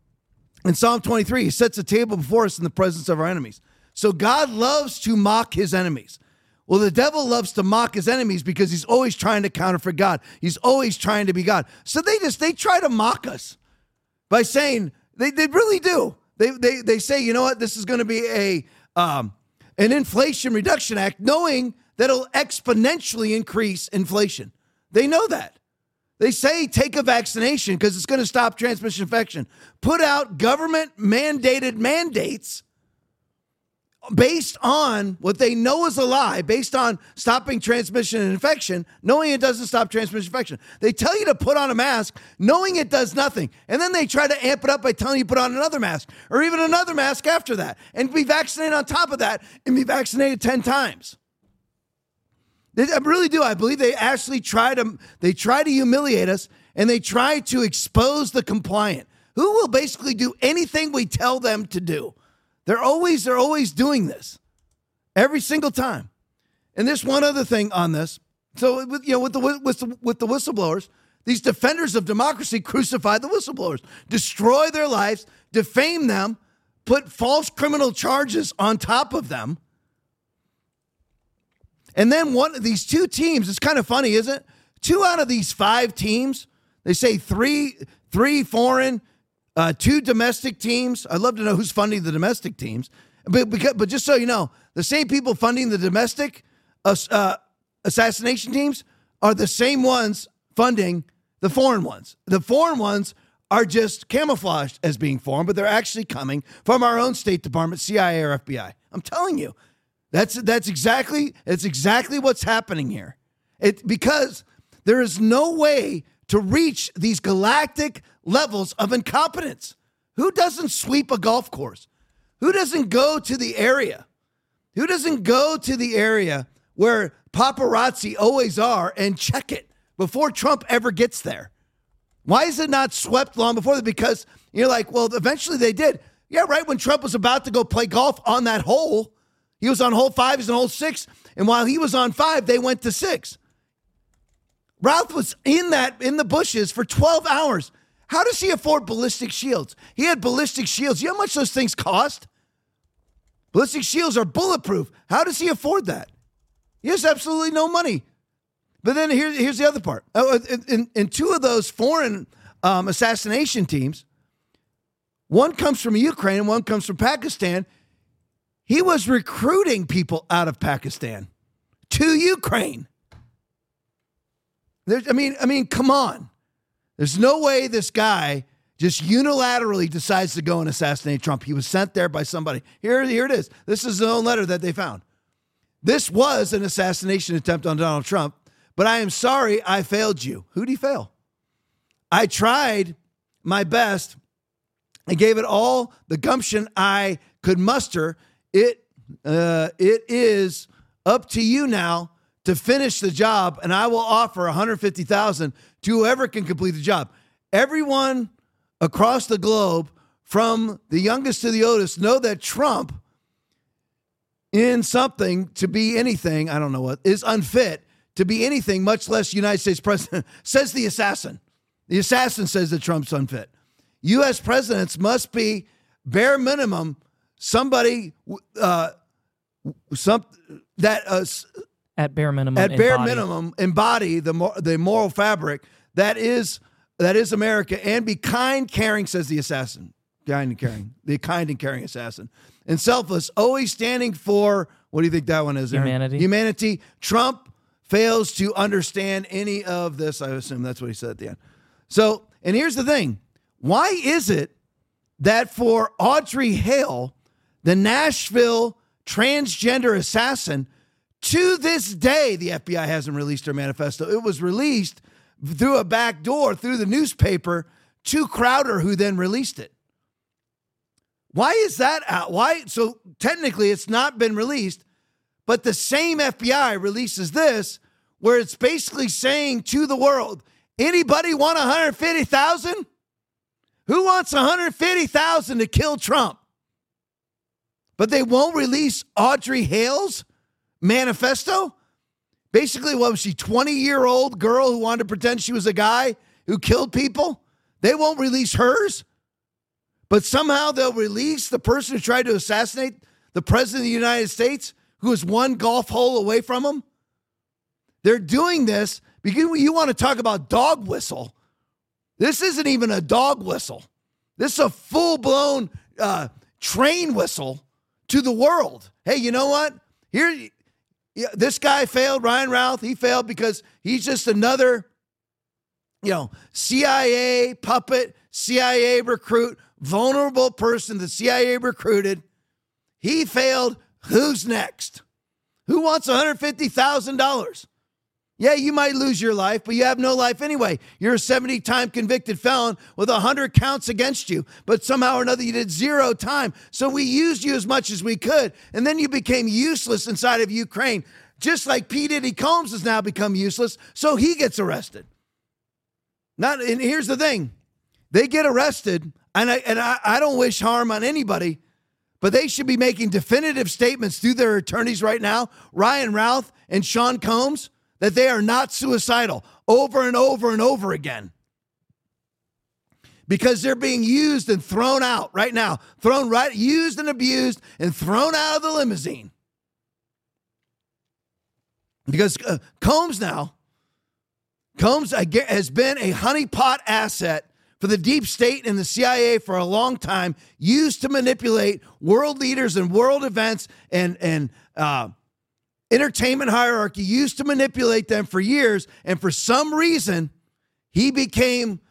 Psalm 23, he sets a table before us in the presence of our enemies. So God loves to mock his enemies. Well, the devil loves to mock his enemies because he's always trying to counterfeit God. He's always trying to be God. So they try to mock us by saying, they really do. They say, you know what, this is going to be an Inflation Reduction Act, knowing that'll exponentially increase inflation. They know that. They say take a vaccination because it's going to stop transmission infection. Put out government mandated mandates based on what they know is a lie, based on stopping transmission and infection, knowing it doesn't stop transmission infection. They tell you to put on a mask, knowing it does nothing. And then they try to amp it up by telling you to put on another mask or even another mask after that and be vaccinated on top of that and be vaccinated 10 times. I really do. I believe they actually try to humiliate us, and they try to expose the compliant, who will basically do anything we tell them to do. They're always doing this every single time. And there's one other thing on this. So with the whistleblowers, these defenders of democracy crucify the whistleblowers, destroy their lives, defame them, put false criminal charges on top of them. And then one of these two teams, it's kind of funny, isn't it? 2 out of these 5 teams, they say three foreign, 2 domestic teams. I'd love to know who's funding the domestic teams. But just so you know, the same people funding the domestic assassination teams are the same ones funding the foreign ones. The foreign ones are just camouflaged as being foreign, but they're actually coming from our own State Department, CIA, or FBI. I'm telling you. That's exactly what's happening here. Because there is no way to reach these galactic levels of incompetence. Who doesn't sweep a golf course? Who doesn't go to the area? Who doesn't go to the area where paparazzi always are and check it before Trump ever gets there? Why is it not swept long before that? Because you're like, well, eventually they did. Yeah, right when Trump was about to go play golf on that hole, he was on hole 5, he's on hole 6, and while he was on 5, they went to 6. Ralph was in the bushes for 12 hours. How does he afford ballistic shields? He had ballistic shields. You know how much those things cost? Ballistic shields are bulletproof. How does he afford that? He has absolutely no money. But then here's the other part. In 2 of those foreign assassination teams, one comes from Ukraine and one comes from Pakistan. He was recruiting people out of Pakistan to Ukraine. I mean, come on. There's no way this guy just unilaterally decides to go and assassinate Trump. He was sent there by somebody. Here it is. This is his own letter that they found. This was an assassination attempt on Donald Trump, but I am sorry I failed you. Who'd he fail? I tried my best. I gave it all the gumption I could muster. It is up to you now to finish the job, and I will offer $150,000 to whoever can complete the job. Everyone across the globe, from the youngest to the oldest, know that Trump, in something to be anything, I don't know what, is unfit to be anything, much less United States president, says the assassin. The assassin says that Trump's unfit. U.S. presidents must be bare minimum somebody at bare minimum embody the moral fabric that is America, and be kind, caring, says the assassin. Kind and caring, the kind and caring assassin, and selfless, always standing for, what do you think that one is, Aaron? Humanity. Trump fails to understand any of this. I assume that's what he said at the end. So, and here's the thing: why is it that for Audrey Hale, the Nashville transgender assassin, to this day, the FBI hasn't released her manifesto? It was released through a back door, through the newspaper, to Crowder, who then released it. Why is that out? Why? So technically it's not been released, but the same FBI releases this, where it's basically saying to the world, anybody want $150,000? Who wants $150,000 to kill Trump? But they won't release Audrey Hale's manifesto? Basically, what was she, 20-year-old girl who wanted to pretend she was a guy who killed people? They won't release hers? But somehow they'll release the person who tried to assassinate the president of the United States, who is one golf hole away from him? They're doing this because you want to talk about dog whistle. This isn't even a dog whistle. This is a full-blown train whistle to the world. Hey, you know what? Here, this guy failed, Ryan Routh. He failed because he's just another, CIA puppet, CIA recruit, vulnerable person the CIA recruited. He failed. Who's next? Who wants $150,000? Yeah, you might lose your life, but you have no life anyway. You're a 70-time convicted felon with 100 counts against you, but somehow or another you did 0 time. So we used you as much as we could, and then you became useless inside of Ukraine, just like P. Diddy Combs has now become useless, so he gets arrested. And here's the thing. They get arrested, and I don't wish harm on anybody, but they should be making definitive statements through their attorneys right now, Ryan Routh and Sean Combs, that they are not suicidal over and over and over again. Because they're being used and thrown out right now. Used and abused and thrown out of the limousine. Because Combs has been a honeypot asset for the deep state and the CIA for a long time, used to manipulate world leaders and world events and entertainment hierarchy, used to manipulate them for years, and for some reason, he became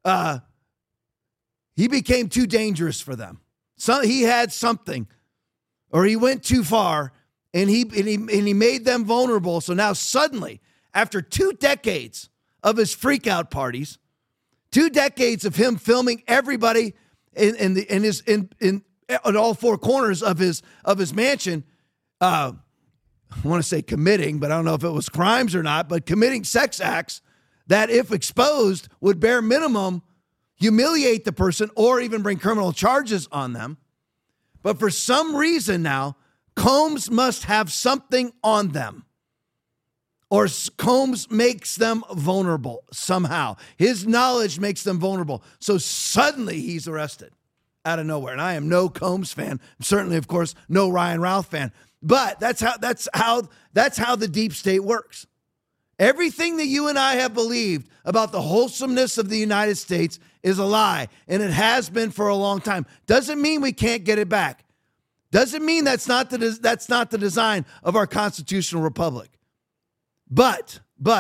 too dangerous for them. So he had something, or he went too far, and he made them vulnerable. So now suddenly, after 2 decades of his freakout parties, 2 decades of him filming everybody in all 4 corners of his mansion. I want to say committing, but I don't know if it was crimes or not, but committing sex acts that, if exposed, would bare minimum humiliate the person or even bring criminal charges on them. But for some reason now, Combs must have something on them, or Combs makes them vulnerable somehow. His knowledge makes them vulnerable. So suddenly he's arrested out of nowhere. And I am no Combs fan. I'm certainly, of course, no Ryan Routh fan. But that's how the deep state works. Everything that you and I have believed about the wholesomeness of the United States is a lie, and it has been for a long time. Doesn't mean we can't get it back. Doesn't mean that's not the design of our constitutional republic. But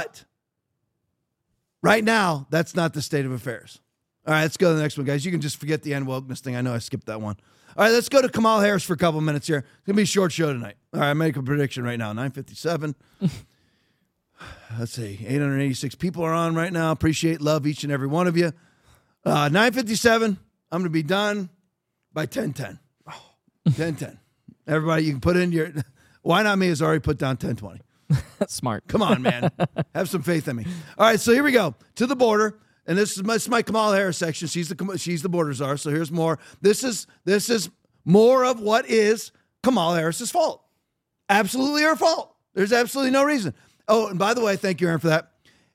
right now, that's not the state of affairs. All right, let's go to the next one, guys. You can just forget the end wokeness thing. I know I skipped that one. All right, let's go to Kamala Harris for a couple minutes here. It's going to be a short show tonight. All right, I make a prediction right now. 9:57. Let's see. 886 people are on right now. Appreciate, love each and every one of you. 9:57. I'm going to be done by 10:10. 10:10. Everybody, you can put in your... Why Not Me has already put down 10:20. That's smart. Come on, man. Have some faith in me. All right, so here we go. To the border. And this is my Kamala Harris section. She's the border czar. So here's more. This is more of what is Kamala Harris's fault. Absolutely her fault. There's absolutely no reason. Oh, and by the way, thank you, Aaron, for that.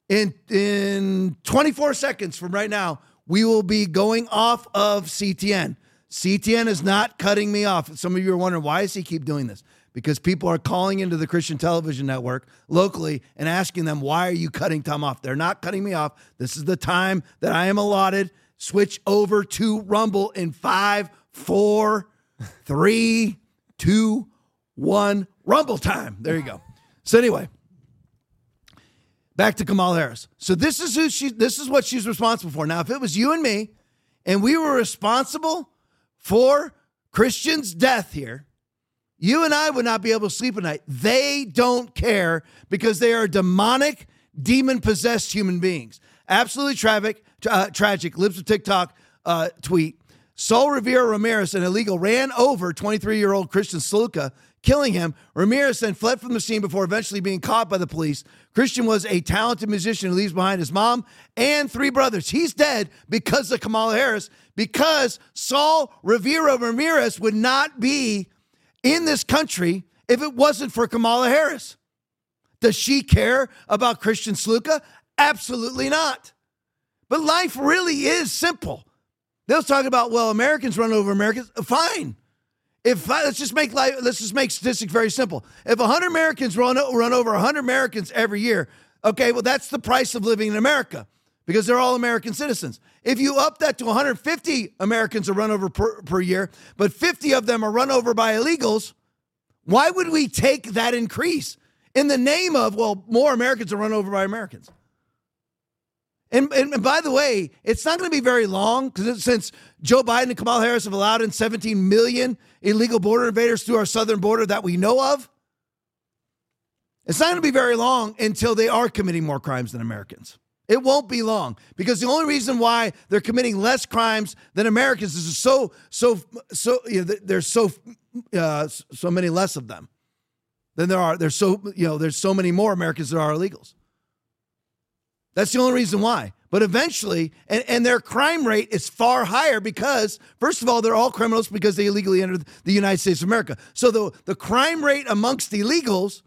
In 24 seconds from right now, we will be going off of CTN. CTN is not cutting me off. Some of you are wondering, why does he keep doing this? Because people are calling into the Christian television network locally and asking them, why are you cutting Tom off? They're not cutting me off. This is the time that I am allotted. Switch over to Rumble in 5, 4, 3, 2, 1. Rumble time. There you go. So anyway, back to Kamala Harris. So this is what she's responsible for. Now, if it was you and me, and we were responsible for Christian's death here, you and I would not be able to sleep at night. They don't care because they are demonic, demon-possessed human beings. Absolutely tragic. Libs of TikTok tweet. Saul Rivera Ramirez, an illegal, ran over 23-year-old Christian Sluka, killing him. Ramirez then fled from the scene before eventually being caught by the police. Christian was a talented musician who leaves behind his mom and 3 brothers. He's dead because of Kamala Harris, because Saul Rivera Ramirez would not be in this country if it wasn't for Kamala Harris. Does she care about Christian Sluka? Absolutely not. But life really is simple. They'll talk about, well, Americans run over Americans. Fine. Let's just make statistics very simple. If 100 Americans run over 100 Americans every year, okay, well, that's the price of living in America because they're all American citizens. If you up that to 150 Americans are run over per year, but 50 of them are run over by illegals, why would we take that increase in the name of, well, more Americans are run over by Americans. And by the way, it's not going to be very long because since Joe Biden and Kamala Harris have allowed in 17 million illegal border invaders through our southern border that we know of, it's not going to be very long until they are committing more crimes than Americans. It won't be long because the only reason why they're committing less crimes than Americans is there's so many less of them than there are. There's so many more Americans that are illegals. That's the only reason why. But eventually, and their crime rate is far higher because, first of all, they're all criminals because they illegally entered the United States of America. So the crime rate amongst the illegals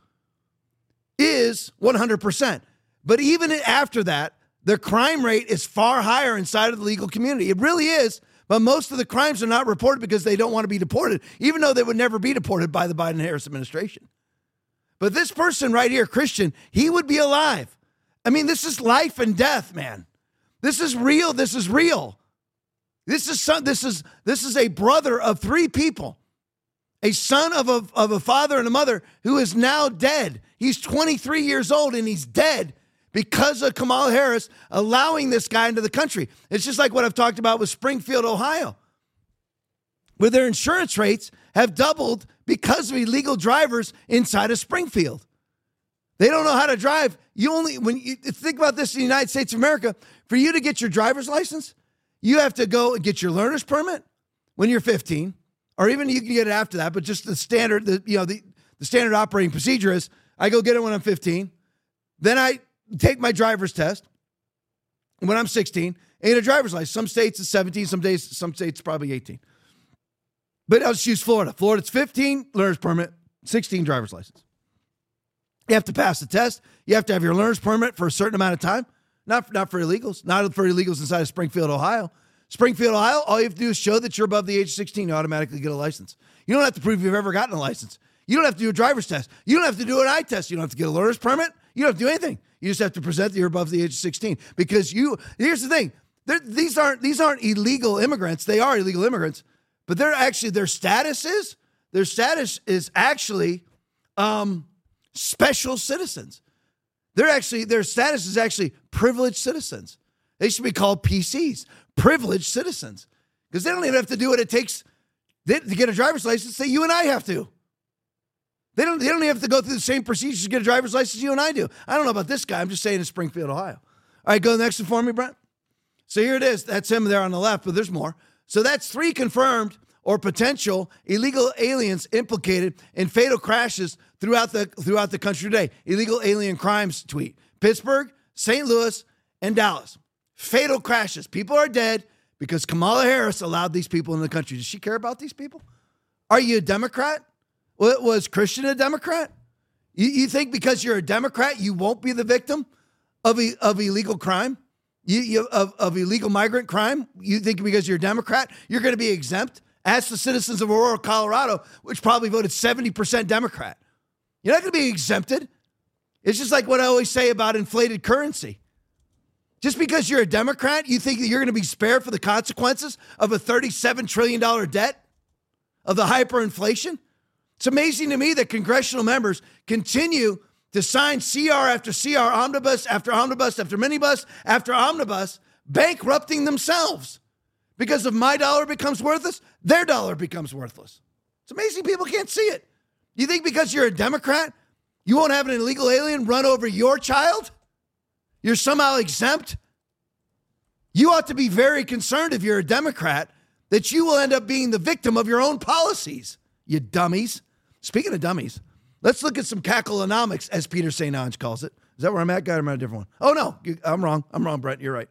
is 100%. But even after that, their crime rate is far higher inside of the legal community. It really is. But most of the crimes are not reported because they don't want to be deported, even though they would never be deported by the Biden-Harris administration. But this person right here, Christian, he would be alive. I mean, this is life and death, man. This is real. This is real. This is a brother of three people, a son of a father and a mother who is now dead. He's 23 years old and he's dead because of Kamala Harris allowing this guy into the country. It's just like what I've talked about with Springfield, Ohio, where their insurance rates have doubled because of illegal drivers inside of Springfield. They don't know how to drive. When you think about this in the United States of America, for you to get your driver's license, you have to go and get your learner's permit when you're 15, or even you can get it after that. But just the standard, the standard operating procedure is I go get it when I'm 15, then I take my driver's test when I'm 16 and get a driver's license. Some states it's 17, some states it's probably 18. But I'll just use Florida. Florida's 15 learner's permit, 16 driver's license. You have to pass the test. You have to have your learner's permit for a certain amount of time. Not for illegals. Not for illegals inside of Springfield, Ohio. Springfield, Ohio, all you have to do is show that you're above the age of 16. You automatically get a license. You don't have to prove you've ever gotten a license. You don't have to do a driver's test. You don't have to do an eye test. You don't have to get a learner's permit. You don't have to do anything. You just have to present that you're above the age of 16. Because here's the thing. These aren't illegal immigrants. They are illegal immigrants. But their status is actually special citizens. Their status is actually privileged citizens. They should be called PCs, privileged citizens, because they don't even have to do what it takes to get a driver's license that you and I have to. They don't even have to go through the same procedures to get a driver's license you and I do. I don't know about this guy. I'm just saying in Springfield, Ohio. All right, go to the next one for me, Brent. So here it is. That's him there on the left, but there's more. So that's 3 confirmed or potential illegal aliens implicated in fatal crashes throughout the country today. Illegal alien crimes tweet. Pittsburgh, St. Louis, and Dallas. Fatal crashes. People are dead because Kamala Harris allowed these people in the country. Does she care about these people? Are you a Democrat? Was Christian a Democrat? You think because you're a Democrat, you won't be the victim of illegal crime? Of illegal migrant crime? You think because you're a Democrat, you're going to be exempt? Ask the citizens of Aurora, Colorado, which probably voted 70% Democrat. You're not going to be exempted. It's just like what I always say about inflated currency. Just because you're a Democrat, you think that you're going to be spared for the consequences of a $37 trillion debt, of the hyperinflation? It's amazing to me that congressional members continue to sign CR after CR, omnibus after omnibus after minibus after omnibus, bankrupting themselves. Because if my dollar becomes worthless, their dollar becomes worthless. It's amazing people can't see it. You think because you're a Democrat, you won't have an illegal alien run over your child? You're somehow exempt? You ought to be very concerned if you're a Democrat that you will end up being the victim of your own policies, you dummies. Speaking of dummies, let's look at some cackleonomics, as Peter St. Onge calls it. Is that where I'm at? God, I'm at a different one. Oh, no, I'm wrong. I'm wrong, Brent. You're right.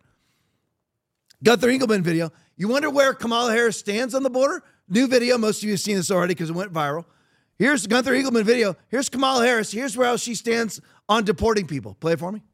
Gunther Engelman video. You wonder where Kamala Harris stands on the border? New video. Most of you have seen this already because it went viral. Here's the Gunther Engelman video. Here's Kamala Harris. Here's where else she stands on deporting people. Play it for me.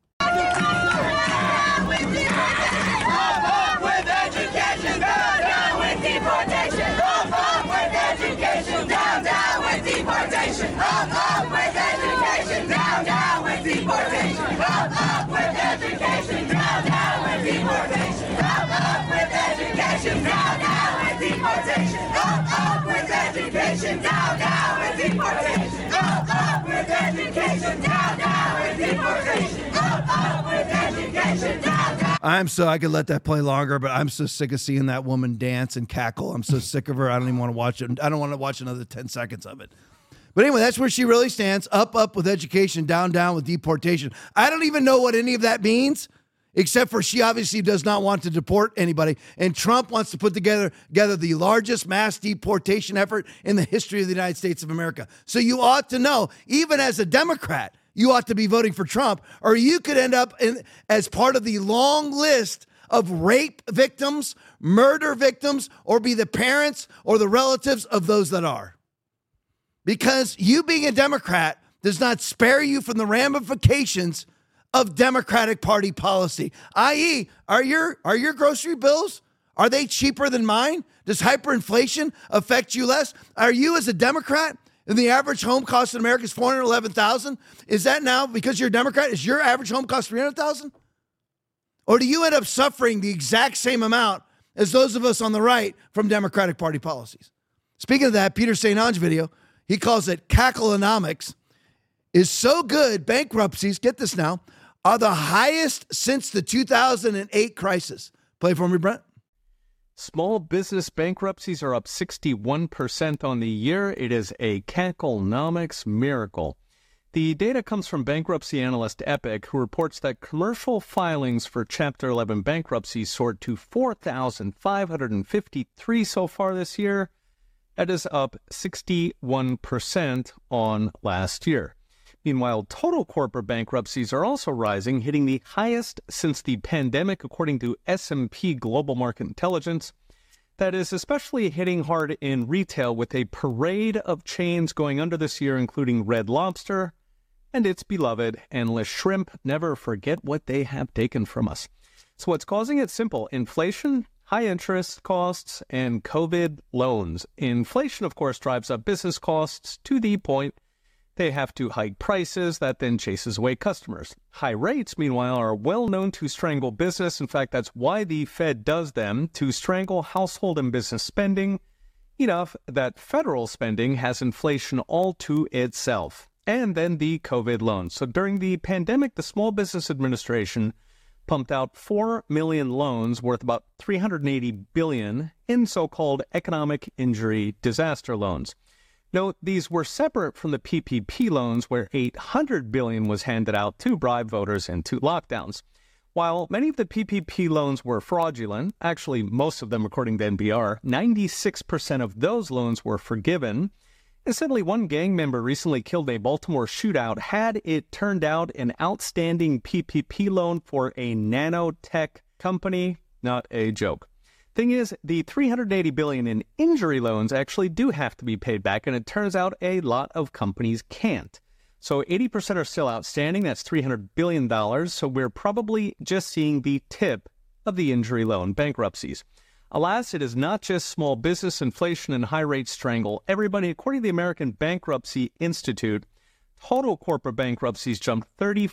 Down with with education, down, down with deportation. Up with education, down, down. I could let that play longer, but I'm so sick of seeing that woman dance and cackle. I'm so sick of her. I don't even want to watch it. I don't want to watch another 10 seconds of it. But anyway, that's where she really stands. Up with education, down with deportation. I don't even know what any of that means, except for she obviously does not want to deport anybody. And Trump wants to put together the largest mass deportation effort in the history of the United States of America. So you ought to know, even as a Democrat, you ought to be voting for Trump, or you could end up as part of the long list of rape victims, murder victims, or be the parents or the relatives of those that are. Because you being a Democrat does not spare you from the ramifications of Democratic Party policy, i.e., are your grocery bills, are they cheaper than mine? Does hyperinflation affect you less? Are you as a Democrat, and the average home cost in America is $411,000? Is that now, because you're a Democrat, is your average home cost $300,000? Or do you end up suffering the exact same amount as those of us on the right from Democratic Party policies? Speaking of that, Peter St. Onge video, he calls it Cackleonomics, is so good, bankruptcies, get this now, are the highest since the 2008 crisis. Play for me, Brent. Small business bankruptcies are up 61% on the year. It is a Cackleonomics miracle. The data comes from bankruptcy analyst Epic, who reports that commercial filings for Chapter 11 bankruptcy soared to 4,553 so far this year. That is up 61% on last year. Meanwhile, total corporate bankruptcies are also rising, hitting the highest since the pandemic, according to S&P Global Market Intelligence. That is especially hitting hard in retail, with a parade of chains going under this year, including Red Lobster and its beloved Endless Shrimp. Never forget what they have taken from us. So what's causing it? Simple. Inflation, high interest costs, and COVID loans. Inflation, of course, drives up business costs to the point they have to hike prices. That then chases away customers. High rates, meanwhile, are well known to strangle business. In fact, that's why the Fed does them, to strangle household and business spending, enough that federal spending has inflation all to itself. And then the COVID loans. So during the pandemic, the Small Business Administration pumped out 4 million loans worth about $380 billion in so-called economic injury disaster loans. Note, these were separate from the PPP loans, where $800 billion was handed out to bribe voters into lockdowns. While many of the PPP loans were fraudulent, actually most of them according to NPR, 96% of those loans were forgiven. Incidentally, one gang member recently killed a Baltimore shootout had it turned out an outstanding PPP loan for a nanotech company. Not a joke. Thing is, the $380 billion in injury loans actually do have to be paid back, and it turns out a lot of companies can't. So 80% are still outstanding. That's $300 billion. So we're probably just seeing the tip of the injury loan bankruptcies. Alas, it is not just small business. Inflation and high rates strangle everybody. According to the American Bankruptcy Institute, total corporate bankruptcies jumped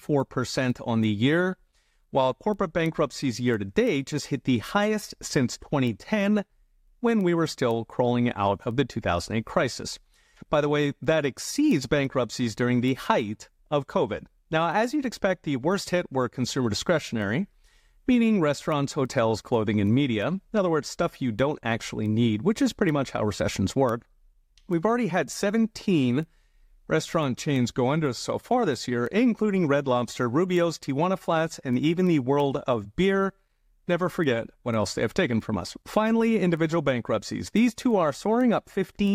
34% on the year, while corporate bankruptcies year to date just hit the highest since 2010, when we were still crawling out of the 2008 crisis. By the way, that exceeds bankruptcies during the height of COVID. Now, as you'd expect, the worst hit were consumer discretionary, meaning restaurants, hotels, clothing, and media. In other words, stuff you don't actually need, which is pretty much how recessions work. We've already had 17 restaurant chains go under so far this year, including Red Lobster, Rubio's, Tijuana Flats, and even the World of Beer. Never forget what else they have taken from us. Finally, individual bankruptcies. These two are soaring up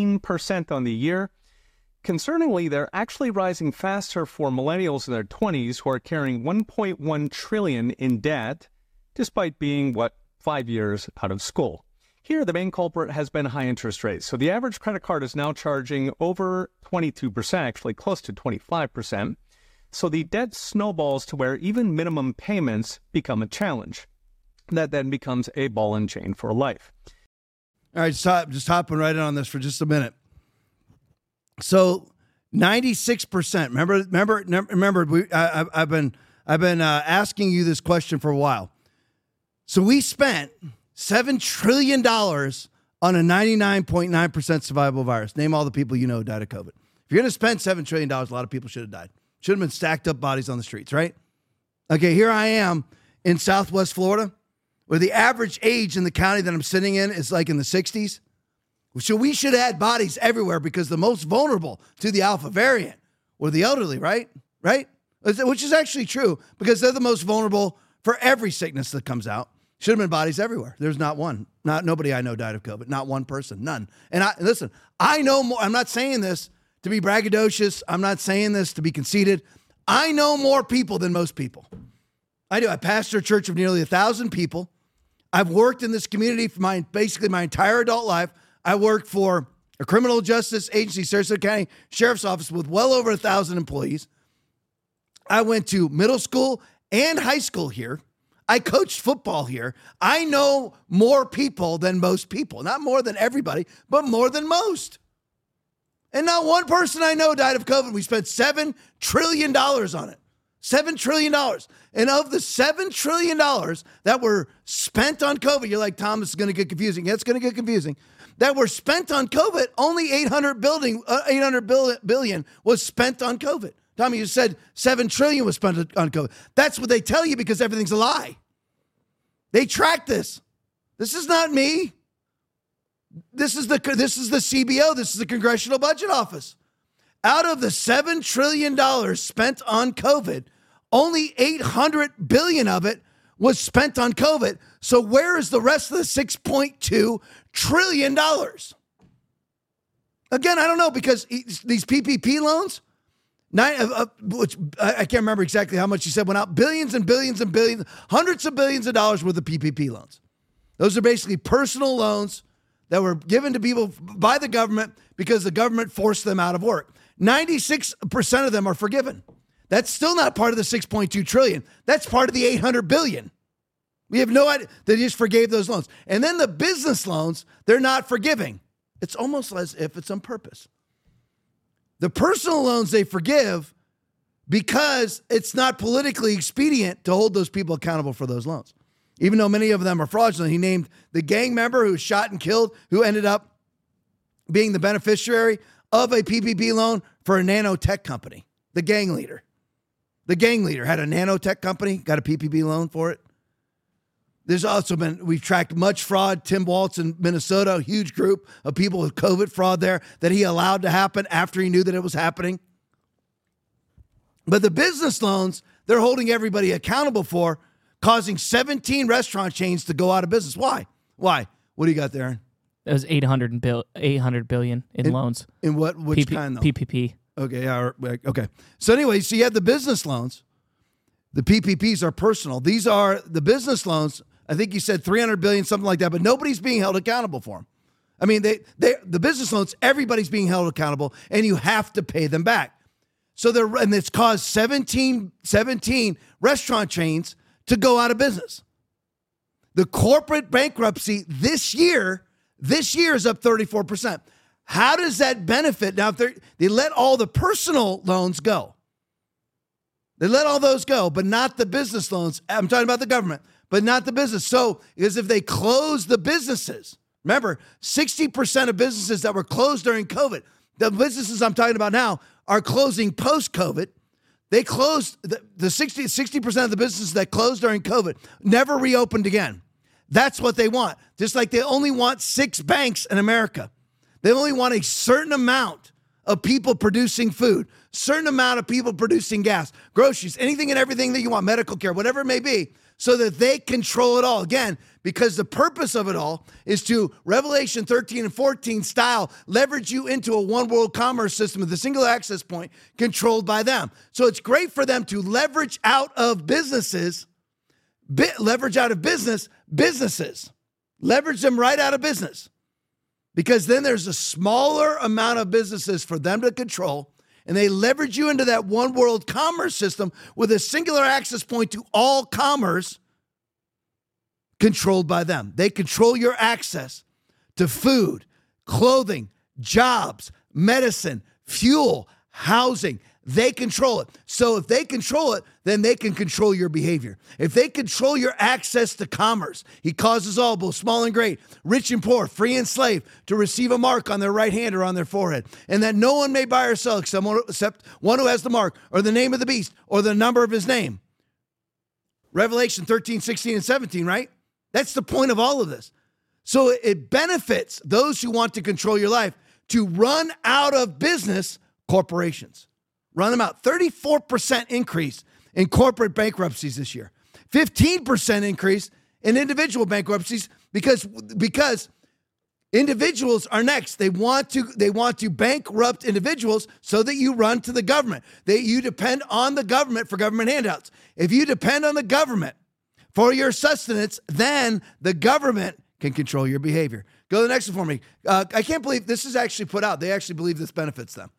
15% on the year. Concerningly, they're actually rising faster for millennials in their 20s, who are carrying $1.1 trillion in debt, despite being, 5 years out of school. Here, the main culprit has been high interest rates. So the average credit card is now charging over 22%, actually close to 25%. So the debt snowballs to where even minimum payments become a challenge. That then becomes a ball and chain for life. All right, just hopping right in on this for just a minute. So 96%. Remember. I've been asking you this question for a while. So we spent $7 trillion on a 99.9% survivable virus. Name all the people you know who died of COVID. If you're going to spend $7 trillion, a lot of people should have died. Should have been stacked up bodies on the streets, right? Okay, here I am in Southwest Florida, where the average age in the county that I'm sitting in is like in the 60s. So we should have had bodies everywhere because the most vulnerable to the alpha variant were the elderly, right? Right? Which is actually true because they're the most vulnerable for every sickness that comes out. Should have been bodies everywhere. There's not one. Nobody I know died of COVID. Not one person. None. And listen, I know more. I'm not saying this to be braggadocious. I'm not saying this to be conceited. I know more people than most people. I do. I pastor a church of nearly 1,000 people. I've worked in this community for basically my entire adult life. I worked for a criminal justice agency, Sarasota County Sheriff's Office, with well over 1,000 employees. I went to middle school and high school here. I coached football here. I know more people than most people. Not more than everybody, but more than most. And not one person I know died of COVID. We spent $7 trillion on it. $7 trillion. And of the $7 trillion that were spent on COVID, you're like, Tom, this is going to get confusing. Yeah, it's going to get confusing. That were spent on COVID, only $800 billion was spent on COVID. Tommy, you said $7 trillion was spent on COVID. That's what they tell you because everything's a lie. They track this. This is not me. This is the CBO. This is the Congressional Budget Office. Out of the $7 trillion spent on COVID, only $800 billion of it was spent on COVID. So where is the rest of the $6.2 trillion? Again, I don't know, because these PPP loans, which I can't remember exactly how much he said went out, billions and billions and billions, hundreds of billions of dollars worth of PPP loans. Those are basically personal loans that were given to people by the government because the government forced them out of work. 96% of them are forgiven. That's still not part of the $6.2 trillion. That's part of the $800 billion. We have no idea. They just forgave those loans. And then the business loans, they're not forgiving. It's almost as if it's on purpose. The personal loans they forgive because it's not politically expedient to hold those people accountable for those loans. Even though many of them are fraudulent. He named the gang member who was shot and killed, who ended up being the beneficiary of a PPP loan for a nanotech company. The gang leader. The gang leader had a nanotech company, got a PPP loan for it. There's also been, we've tracked much fraud. Tim Waltz in Minnesota, a huge group of people with COVID fraud there that he allowed to happen after he knew that it was happening. But the business loans, they're holding everybody accountable for, causing 17 restaurant chains to go out of business. Why? What do you got there, Aaron? It was $800 billion in loans. In which kind though? PPP. Okay, okay. So anyway, so you have the business loans. The PPPs are personal. These are the business loans. I think you said $300 billion, something like that, but nobody's being held accountable for them. I mean, the business loans, everybody's being held accountable, and you have to pay them back. So and it's caused 17 restaurant chains to go out of business. The corporate bankruptcy this year is up 34%. How does that benefit? Now, if they let all the personal loans go. They let all those go, but not the business loans. I'm talking about the government, but not the business. So, because if they close the businesses, remember, 60% of businesses that were closed during COVID, the businesses I'm talking about now are closing post-COVID. They closed, the 60% of the businesses that closed during COVID never reopened again. That's what they want. Just like they only want 6 banks in America. They only want a certain amount of people producing food, certain amount of people producing gas, groceries, anything and everything that you want, medical care, whatever it may be, so that they control it all. Again, because the purpose of it all is to, Revelation 13 and 14 style, leverage you into a one world commerce system with a single access point controlled by them. So it's great for them to leverage out of businesses, leverage them right out of business. Because then there's a smaller amount of businesses for them to control, and they leverage you into that one world commerce system with a singular access point to all commerce controlled by them. They control your access to food, clothing, jobs, medicine, fuel, housing. they control it. So if they control it, then they can control your behavior. If they control your access to commerce, he causes all, both small and great, rich and poor, free and slave, to receive a mark on their right hand or on their forehead, and that no one may buy or sell except one who has the mark or the name of the beast or the number of his name. Revelation 13, 16, and 17, right? That's the point of all of this. So it benefits those who want to control your life to run out of business corporations. Run them out. 34% increase in corporate bankruptcies this year. 15% increase in individual bankruptcies because individuals are next. They want to bankrupt individuals so that you run to the government. You depend on the government for government handouts. If you depend on the government for your sustenance, then the government can control your behavior. Go to the next one for me. I can't believe this is actually put out. They actually believe this benefits them.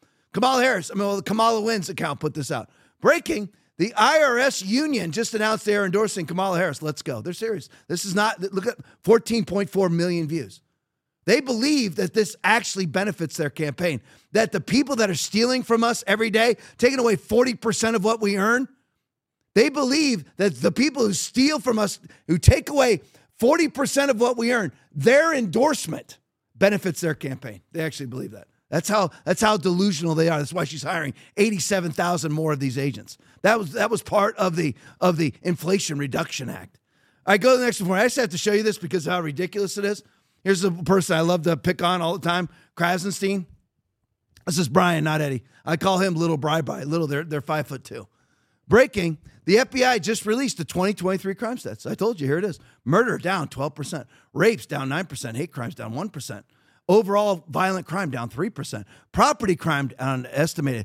The Kamala Wins account put this out. Breaking, the IRS union just announced they are endorsing Kamala Harris. Let's go. They're serious. This is not, look at 14.4 million views. They believe that this actually benefits their campaign, that the people that are stealing from us every day, taking away 40% of what we earn, they believe that the people who steal from us, who take away 40% of what we earn, their endorsement benefits their campaign. They actually believe that. That's how delusional they are. That's why she's hiring 87,000 more of these agents. That was part of the Inflation Reduction Act. All right, go to the next one. I just have to show you this because of how ridiculous it is. Here's a person I love to pick on all the time, Krasenstein. This is Brian, not Eddie. I call him Little Bri-Bri. Little, they're 5'2". Breaking, the FBI just released the 2023 crime stats. I told you, here it is. Murder down 12%. Rapes down 9%. Hate crimes down 1%. Overall violent crime down 3%. Property crime down estimated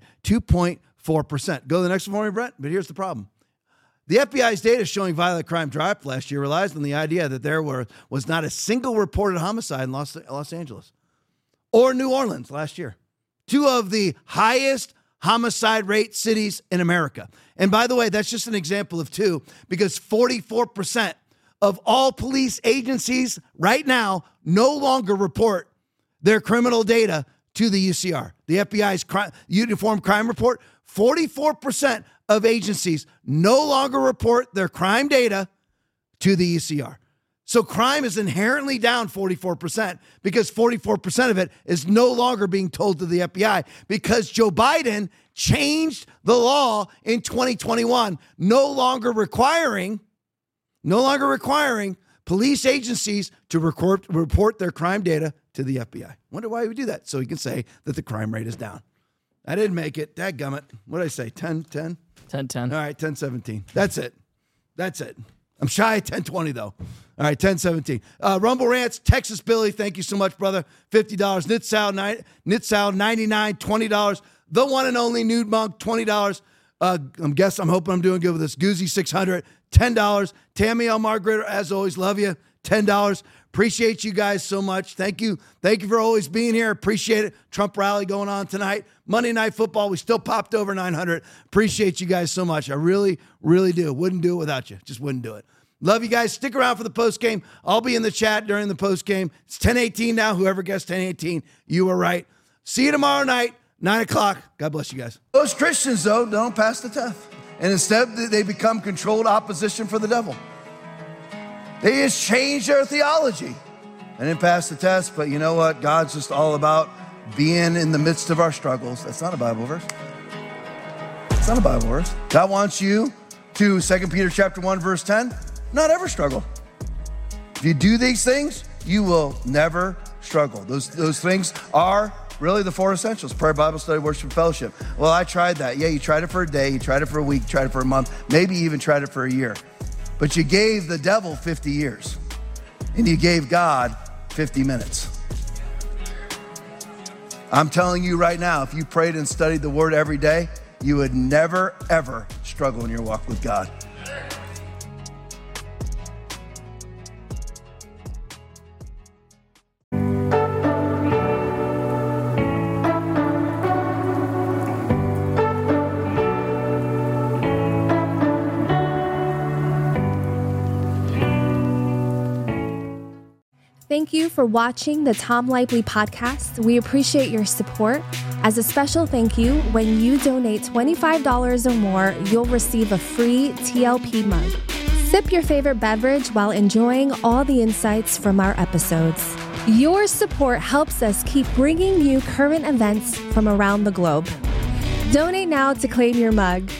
2.4%. Go to the next one for me, Brett. But here's the problem. The FBI's data showing violent crime dropped last year relies on the idea that there was not a single reported homicide in Los Angeles or New Orleans last year. Two of the highest homicide rate cities in America. And by the way, that's just an example of two, because 44% of all police agencies right now no longer report their criminal data to the UCR. The FBI's Uniform Crime Report, 44% of agencies no longer report their crime data to the UCR. So crime is inherently down 44% because 44% of it is no longer being told to the FBI because Joe Biden changed the law in 2021, no longer requiring police agencies to report their crime data to the FBI. Wonder why he would do that, so he can say that the crime rate is down. I didn't make it. Dadgummit. What did I say, 10? 10-10. All right, 10-17. That's it. I'm shy at 10-20, though. All right, 10-17. Rumble Rants, Texas Billy, thank you so much, brother. $50. Nitsal, $99, $20. The one and only Nude Monk, $20. I'm hoping I'm doing good with this. Goozy, $600, $10. Tammy L. Margaret, as always, love you, $10. Appreciate you guys so much. Thank you for always being here. Appreciate it. Trump rally going on tonight. Monday Night Football, we still popped over 900. Appreciate you guys so much. I really, really do. Wouldn't do it without you. Just wouldn't do it. Love you guys. Stick around for the post game. I'll be in the chat during the post game. It's 10:18 now. Whoever guessed 10:18, you were right. See you tomorrow night, 9 o'clock. God bless you guys. Those Christians, though, don't pass the test. And instead, they become controlled opposition for the devil. They just change their theology. I didn't pass the test, but you know what? God's just all about being in the midst of our struggles. That's not a Bible verse. It's not a Bible verse. God wants you to, 2 Peter chapter 1, verse 10, not ever struggle. If you do these things, you will never struggle. Those things are really the 4 essentials: prayer, Bible study, worship, fellowship. Well, I tried that. Yeah, you tried it for a day, you tried it for a week, you tried it for a month, maybe even tried it for a year. But you gave the devil 50 years, and you gave God 50 minutes. I'm telling you right now, if you prayed and studied the word every day, you would never, ever struggle in your walk with God. thank you for watching the Tom Lively podcast. We appreciate your support. As a special thank you, when you donate $25 or more, you'll receive a free TLP mug. Sip your favorite beverage while enjoying all the insights from our episodes. Your support helps us keep bringing you current events from around the globe. Donate now to claim your mug.